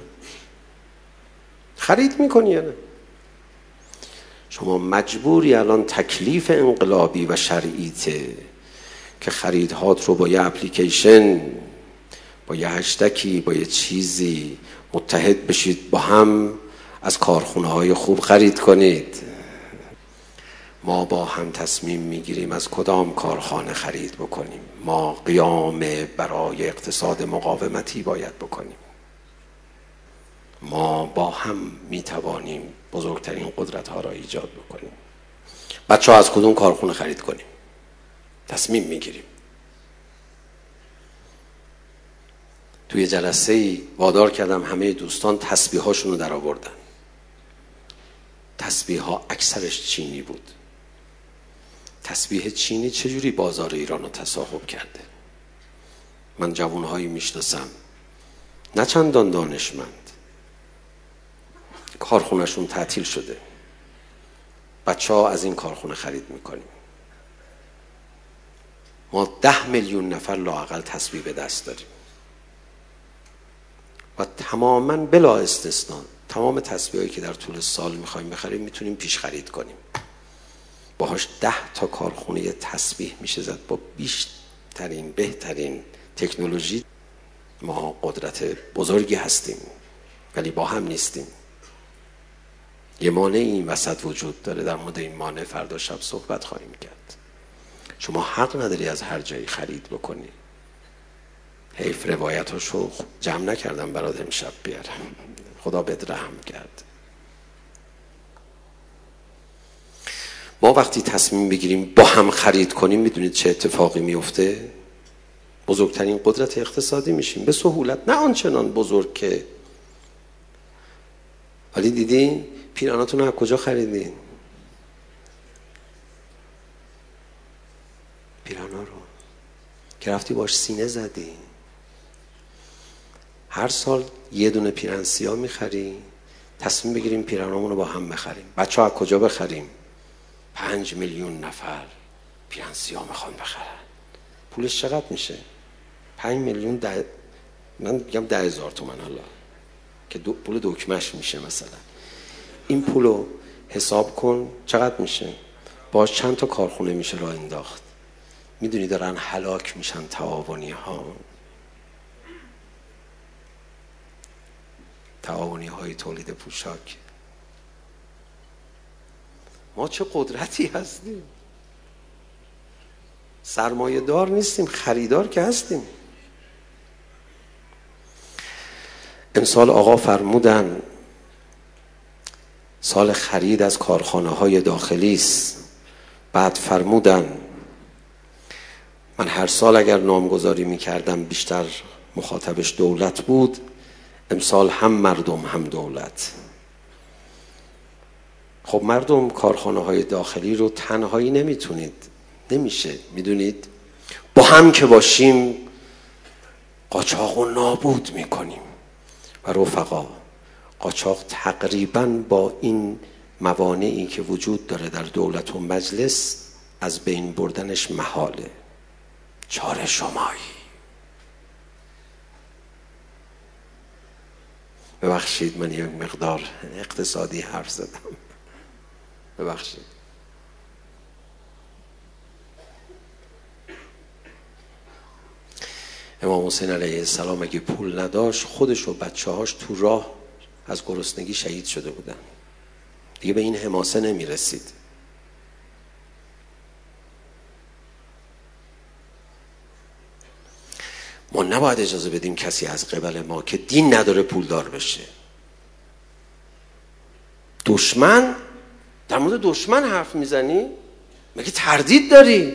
خرید میکنی یا نه؟ شما مجبوری الان تکلیف انقلابی و شرعیته که خریدهات رو با یه اپلیکیشن، با یه هشتکی، با یه چیزی متحد بشید، با هم از کارخونه‌های خوب خرید کنید. ما با هم تصمیم میگیریم از کدام کارخانه خرید بکنیم. ما قیام برای اقتصاد مقاومتی باید بکنیم. ما با هم میتوانیم بزرگترین قدرت ها را ایجاد بکنیم. بچه ها از کدوم کارخونه خرید کنیم؟ تصمیم میگیریم. توی جلسه‌ای وادار کردم همه دوستان تسبیح هاشون رو در آوردن. تسبیح ها اکثرش چینی بود. تسبیح چینی چجوری بازار ایران رو تصاحب کرده؟ من جوانهایی میشناسم نه چندان دانشمند، کارخونهشون تعطیل شده، بچه ها از این کارخونه خرید میکنیم. ما 10 میلیون نفر لااقل تسبیح به دست داریم و تماما بلا استثناء تمام تسبیحایی که در طول سال میخوایم بخریم میتونیم پیش خرید کنیم. باهاش 10 تا کارخونه تسبیح میشه زد با بیشترین بهترین تکنولوژی. ما قدرت بزرگی هستیم ولی با هم نیستیم. یه مانع این وسط وجود داره. در مورد این مانع فردا شب صحبت خواهیم کرد. شما حق نداری از هر جایی خرید بکنی. حیف روایتاشو جمع نکردم برات امشب بیارم. خدا بهت رحم کرد. ما وقتی تصمیم بگیریم با هم خرید کنیم میدونید چه اتفاقی میفته؟ بزرگترین قدرت اقتصادی میشیم به سهولت. نه آنچنان بزرگ که ولی دیدین پیراناتون رو از کجا خریدین؟ پیرانا رو که رفتی باش سینه زدی. هر سال یه دونه پیرن سیاه میخری. تصمیم بگیریم پیرانامون رو با هم بخریم. بچه ها از کجا بخریم؟ 5 میلیون نفر پیرن سیاه میخوان بخرن. پولش چقدر میشه؟ 5 میلیون من میگم 10,000 تومان حالا که پول دکمهش میشه. مثلا این پولو حساب کن چقدر میشه؟ باش چند تا کارخونه میشه راه انداخت. میدونی دارن هلاک میشن تعاونی های تولید پوشاک. ما چه قدرتی هستیم. سرمایه دار نیستیم، خریدار که هستیم. امسال آقا فرمودن سال خرید از کارخانه های داخلی است. بعد فرمودن من هر سال اگر نامگذاری میکردم بیشتر مخاطبش دولت بود، امسال هم مردم هم دولت. خب مردم کارخانه های داخلی رو تنهایی نمیشه. میدونید با هم که باشیم قاچاق رو نابود میکنیم. و رفقا قاچاق تقریبا با این موانعی که وجود داره در دولت و مجلس از بین بردنش محاله. چاره شمایی. ببخشید من یک مقدار اقتصادی حرف زدم. ببخشید. امام حسین علیه السلام اگه پول نداشت خودش و بچه هاش تو راه از گرسنگی شهید شده بودن. دیگه به این حماسه نمی رسید. ما نباید اجازه بدیم کسی از قبل ما که دین نداره پولدار بشه. دشمن، در مورد دشمن حرف میزنی؟ مگه تردید داری؟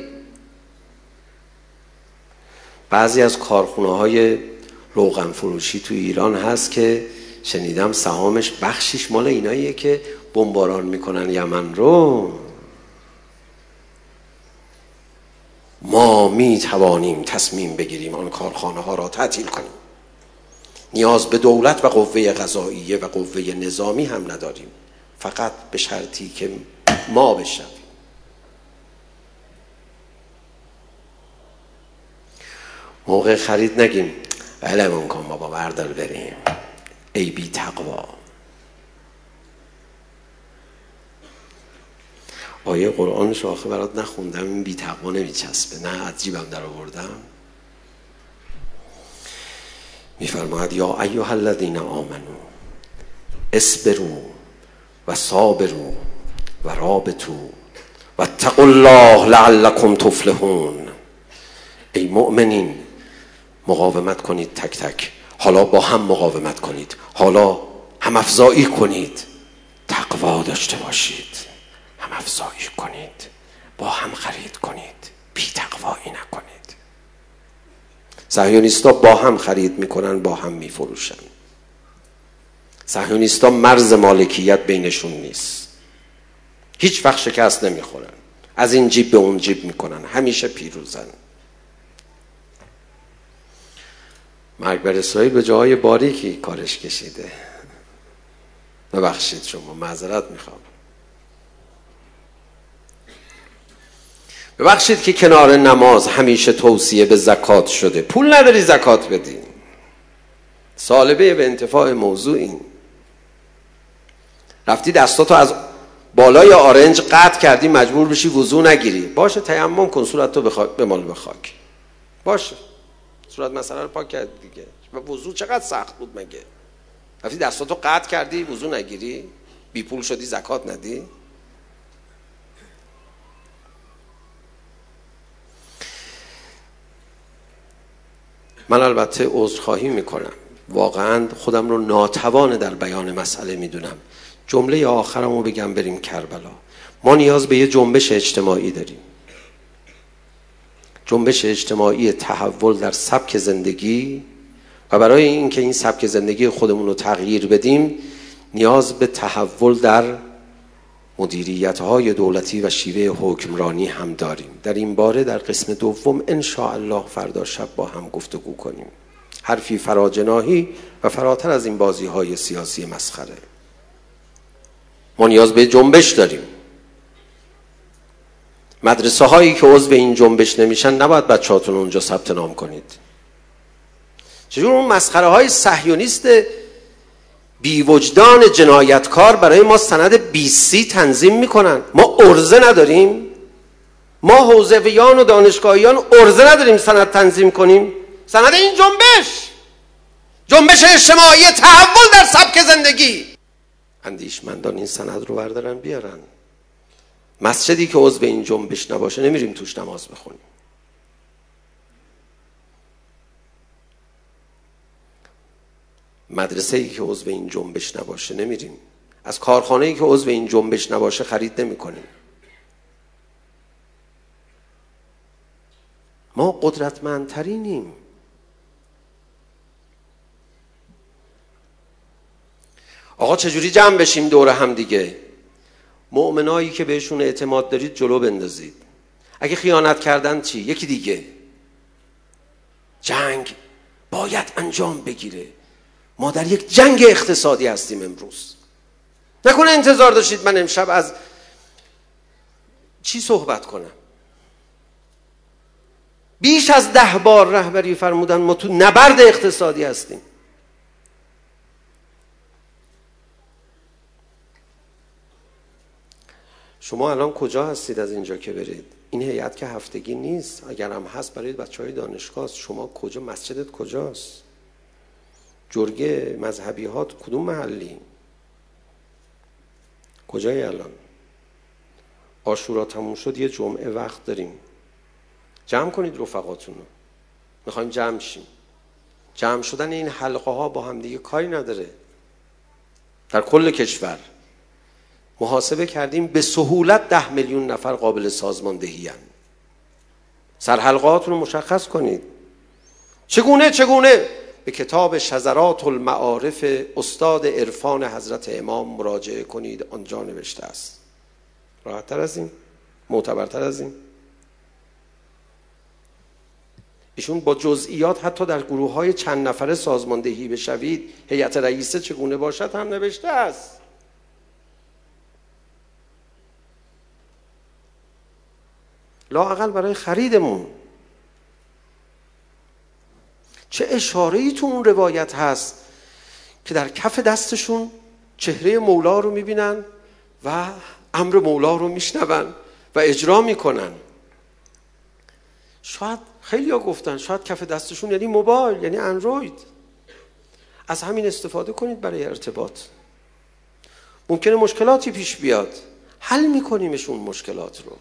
بعضی از کارخونه‌های روغن فروشی تو ایران هست که شنیدم سهامش بخشش مال ایناییه که بمباران میکنن یمن رو. ما میتوانیم تصمیم بگیریم آن کارخانه ها را تعطیل کنیم. نیاز به دولت و قوه قضاییه و قوه نظامی هم نداریم، فقط به شرطی که ما بشویم. موقع خرید نگیم علمون کن بابا بردار بریم، ای بی تقوا. آیه قرآنش آخه برات نخوندم، این بی تقوا نمیچسبه. نه از جیبم در آوردم. میفرماید یا ایها الذین آمنو اصبروا و صابروا و رابطوا و اتقوا الله لعلکم تفلحون. ای مؤمنین مقاومت کنید تک تک، حالا با هم مقاومت کنید، حالا هم افزایی کنید، تقوا داشته باشید، هم افزایی کنید، با هم خرید کنید، بی تقوایی نکنید. صهیونیستا با هم خرید میکنن، با هم میفروشن. صهیونیستا مرز مالکیت بینشون نیست، هیچ وقت شکست نمیخورن، از این جیب به اون جیب میکنن، همیشه پیروزن. مرگ بر اسرائیل به جاهای باریکی کارش کشیده. ببخشید شما، معذرت میخوام. ببخشید که کنار نماز همیشه توصیه به زکات شده. پول نداری زکات بدی. سالبه به انتفاع موضوع این. رفتی دستاتو از بالای آرنج قطع کردی، مجبور بشی وضو نگیری. باشه تیمم کن، صورتتو بمال به خاک. باشه صورت مسئله رو پاک کردی دیگه. و وضو چقدر سخت بود مگه؟ رفتی دستاتو قطع کردی وضو نگیری؟ بی پول شدی زکات ندی؟ من البته عذرخواهی میکنم، واقعا خودم رو ناتوان در بیان مسئله میدونم. جمله آخرمو بگم بریم کربلا. ما نیاز به یه جنبش اجتماعی داریم، جنبش اجتماعی تحول در سبک زندگی. و برای اینکه این سبک زندگی خودمون رو تغییر بدیم نیاز به تحول در مدیریت‌های دولتی و شیوه حکمرانی هم داریم. در این باره در قسم دوم ان شاء الله فردا شب با هم گفتگو کنیم. حرفی فراجناحی و فراتر از این بازی‌های سیاسی مسخره. ما نیاز به جنبش داریم. مدرسه هایی که عضو این جنبش نمیشن نباید بچه‌هاتون اونجا ثبت نام کنید. چجور اون مسخره های صهیونیست بی وجدان جنایتکار برای ما سند 20 تنظیم میکنن؟ ما ارزه نداریم؟ ما حوزویان و دانشگاهیان ارزه نداریم سند تنظیم کنیم؟ سند این جنبش اجتماعی تحول در سبک زندگی. اندیشمندان این سند رو بردارن بیارن. مسجدی که عضو این جنبش نباشه نمیریم توش نماز بخونیم. مدرسه‌ای که عضو این جنبش نباشه نمیریم. از کارخانه‌ای که عضو این جنبش نباشه خرید نمی‌کنیم. ما قدرتمندترینیم. آقا چجوری جمع بشیم دور هم دیگه؟ مؤمنایی که بهشون اعتماد دارید جلو بندازید. اگه خیانت کردن چی؟ یکی دیگه. جنگ باید انجام بگیره. ما در یک جنگ اقتصادی هستیم امروز. نکنه انتظار داشتید من امشب از چی صحبت کنم؟ بیش از 10 بار رهبری فرمودن ما تو نبرد اقتصادی هستیم. شما الان کجا هستید از اینجا که برید؟ این هیئت که هفتگی نیست، اگر هم هست برای بچهای دانشگاه. شما کجا؟ مسجدت کجاست؟ جرگه مذهبی ها کدوم محلی؟ کجایی الان؟ عاشورا تموم شد، یه جمعه وقت داریم. جمع کنید رفقاتون رو. میخوایم جمع شیم. جمع شدن این حلقه ها با هم دیگه کاری نداره. در کل کشور محاسبه کردیم به سهولت 10 میلیون نفر قابل سازماندهی هستند. سرحلقه‌هاتون رو مشخص کنید. چگونه؟ به کتاب شذرات المعارف استاد عرفان حضرت امام مراجعه کنید، آنجا نوشته است. راحت‌تر از این؟ معتبرتر از این؟ ایشون با جزئیات حتی در گروه‌های چند نفره سازماندهی بشوید، هیئت رئیسه چگونه باشد هم نوشته است. لااقل برای خریدمون. چه اشاره‌ای تو اون روایت هست که در کف دستشون چهره مولا رو میبینن و امر مولا رو میشنون و اجرا میکنن. شاید خیلی‌ها گفتن شاید کف دستشون یعنی موبایل، یعنی اندروید. از همین استفاده کنید برای ارتباط. ممکنه مشکلاتی پیش بیاد، حل میکنیمش اون مشکلات رو.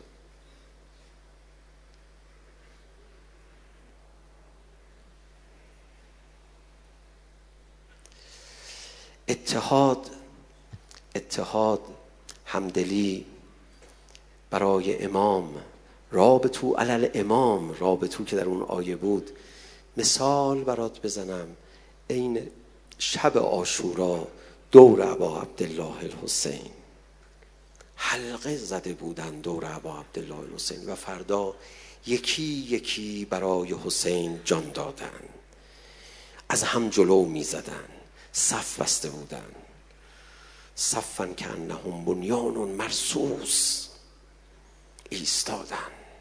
اتحاد، همدلی برای امام، رابطو علل امام، رابطو که در اون آیه بود. مثال برات بزنم، این شب عاشورا دور ابا عبدالله الحسین حلقه زده بودن دور ابا عبدالله الحسین و فردا یکی یکی برای حسین جان دادن، از هم جلو می زدن، صف بسته بودن، صفا کانهم بنیان مرصوص ایستادن.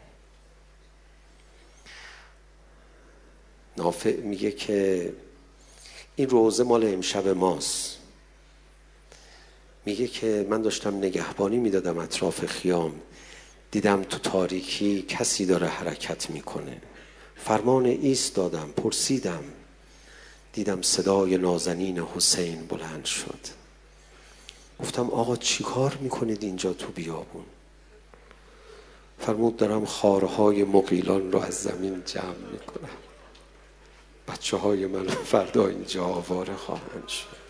نافع میگه که این روزه مال امشب ماست. میگه که من داشتم نگهبانی میدادم اطراف خیام، دیدم تو تاریکی کسی داره حرکت میکنه، فرمان ایستادم، پرسیدم، دیدم صدای نازنین حسین بلند شد. گفتم آقا چی کار میکنید اینجا تو بیابون؟ فرمود دارم خارهای مغیلان رو از زمین جمع میکنم، بچه های من فردا اینجا آواره خواهند شد.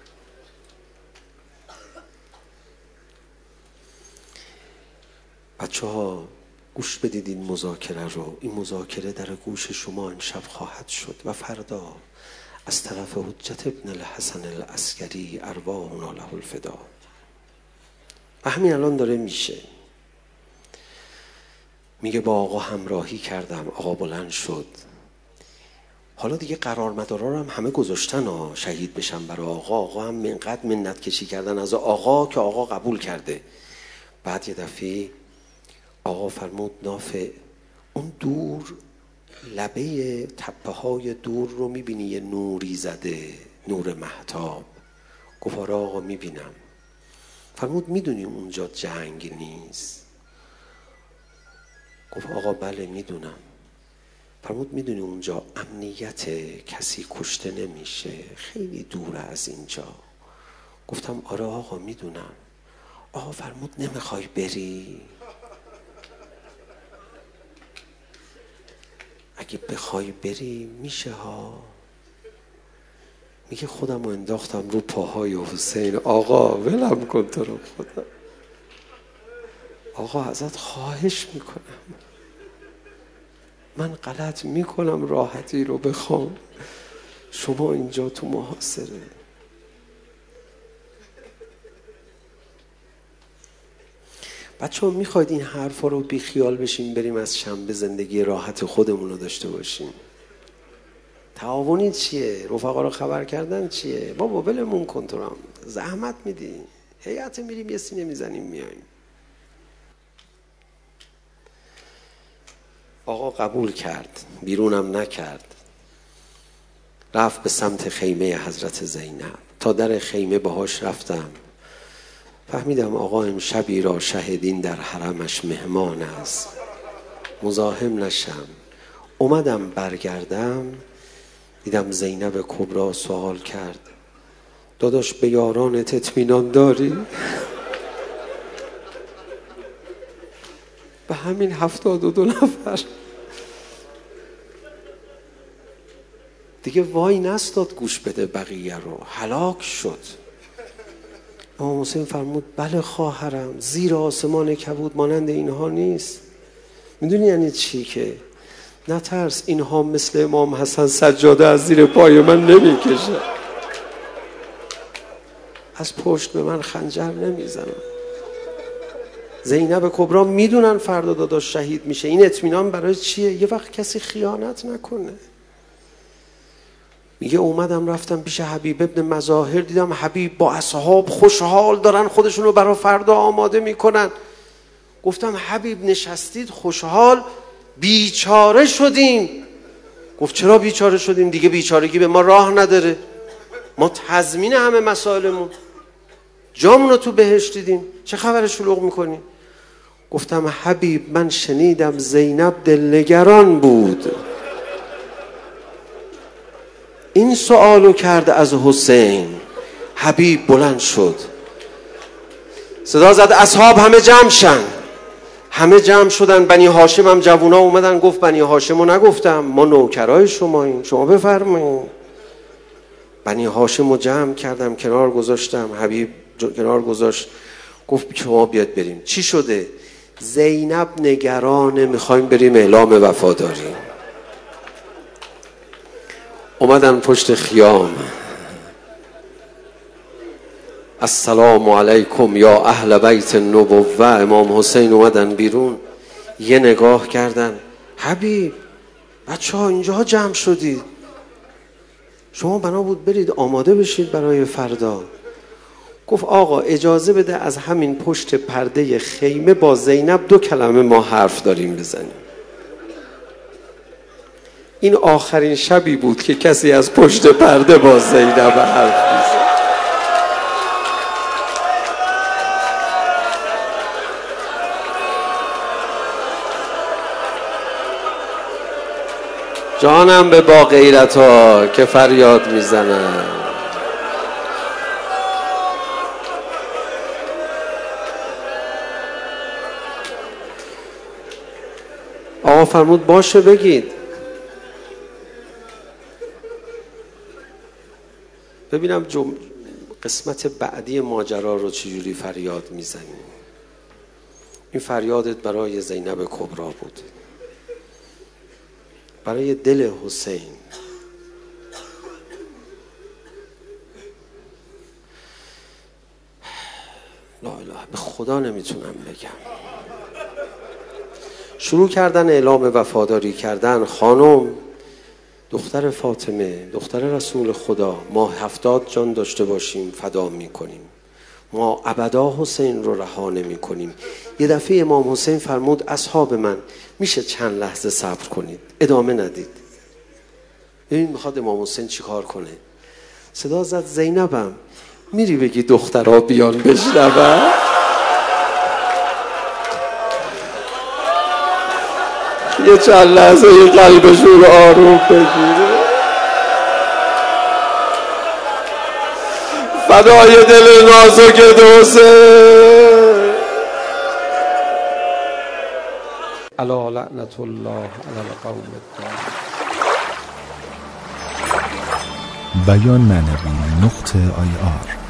بچه ها گوش بدید این مذاکره رو، این مذاکره در گوش شما امشب خواهد شد و فردا از طرف حجت ابن الحسن العسکری ارواحنا له الفدا. و همین الان داره میشه. میگه با آقا همراهی کردم، آقا بلند شد. حالا دیگه قرارمدارا هم همه گذاشتن شهید بشن برای آقا. آقا هم اینقدر منت کشی کردن از آقا که آقا قبول کرده. بعد یه دفعه آقا فرمود نافع اون دور لبه تپه های دور رو میبینی یه نوری زده، نور مهتاب. گفت آره آقا میبینم. فرمود میدونی اونجا جنگ نیست؟ گفت آقا بله میدونم. فرمود میدونی اونجا امنیت، کسی کشته نمیشه، خیلی دوره از اینجا. گفتم آره آقا میدونم. آقا فرمود نمیخوای بری؟ اگه بخوای بری میشه ها. میگه خودم رو انداختم رو پاهای حسین. آقا ولم کن تو رو خدا، آقا ازت خواهش میکنم، من غلط میکنم راحتی رو بخوام، شما اینجا تو محاصره. بچه ها میخواید این حرفا رو بی خیال بشیم بریم از شنبه زندگی راحت خودمون رو داشته باشیم؟ تعاونی چیه؟ رفقا رو خبر کردن چیه؟ بابا ولمون کن، تو هم زحمت میدی، هیئت میریم یه سینه میزنیم میاییم. آقا قبول کرد، بیرونم نکرد، رفت به سمت خیمه حضرت زینب. تا در خیمه باهاش رفتم، فهمیدم آقا امشبی را شهدین در حرمش مهمان است، مزاحم نشم. اومدم برگردم، دیدم زینب کبرا سوال کرد داداش به یارانت اطمینان داری؟ به همین 72 نفر دیگه وای نستاد گوش بده بقیه رو، هلاک شد. امام حسین فرمود بله خواهرم، زیر آسمان کبود مانند اینها نیست. میدونی یعنی چی؟ که نترس، اینها مثل امام حسن سجاده از زیر پای من نمیکشه، از پشت به من خنجر نمیزنن. زینب کبرا میدونن فردا داداش شهید میشه. این اطمینان برای چیه؟ یه وقت کسی خیانت نکنه. میگه اومدم رفتم پیش حبیب ابن مظاهر، دیدم حبیب با اصحاب خوشحال دارن خودشونو برای فردا آماده میکنن. گفتم حبیب نشستید خوشحال، بیچاره شدیم. گفت چرا بیچاره شدیم؟ دیگه بیچارگی به ما راه نداره، ما تضمین همه مسائلمون، جامونو تو بهشت دیدیم، چه خبر شلوغ میکنی؟ گفتم حبیب من شنیدم زینب دلنگران بود، این سوالو کرد از حسین. حبیب بلند شد، صدا زد اصحاب همه جمع شن. همه جمع شدن. بنی هاشم هم جوونا اومدن. گفت بنی هاشمو نگفتم، ما نوکرای شماییم، شما بفرمایید. بنی هاشم رو جمع کردم، کنار گذاشتم، حبیب کنار گذاشت، گفت شما بیاد بریم. چی شده؟ زینب نگرانه، میخوایم بریم اعلام وفاداری. اومدن پشت خیام، السلام علیکم یا اهل بیت النبوه. امام حسین اومدن بیرون، یه نگاه کردن، حبیب بچه ها اینجا جمع شدید، شما بنا بود برید آماده بشید برای فردا. گفت آقا اجازه بده از همین پشت پرده خیمه با زینب 2 کلمه ما حرف داریم بزنیم. این آخرین شبی بود که کسی از پشت پرده با زینب حرف میزد. جانم به با غیرت ها که فریاد میزنن. آقا فرمود باشه بگید. ببینم قسمت بعدی ماجرا رو چجوری فریاد میزنی. این فریادت برای زینب کبرا بود، برای دل حسین. لا اله، به خدا نمیتونم بگم. شروع کردن اعلام وفاداری کردن. خانم، دختر فاطمه، دختر رسول خدا، ما 70 جان داشته باشیم فدا میکنیم، ما ابدا حسین رو رها نمی کنیم. یه دفعه امام حسین فرمود اصحاب من میشه چند لحظه صبر کنید، ادامه ندید. ببین میخواد امام حسین چی کار کنه. صدا زد زینبم میری بگی دخترها بیان بشنون؟ یه چند لحظه یه قلبشون رو آروم بگیره. فدای دل نازک حسین. الا لعنت الله علی القوم الظالمین. بیان معنوی .ir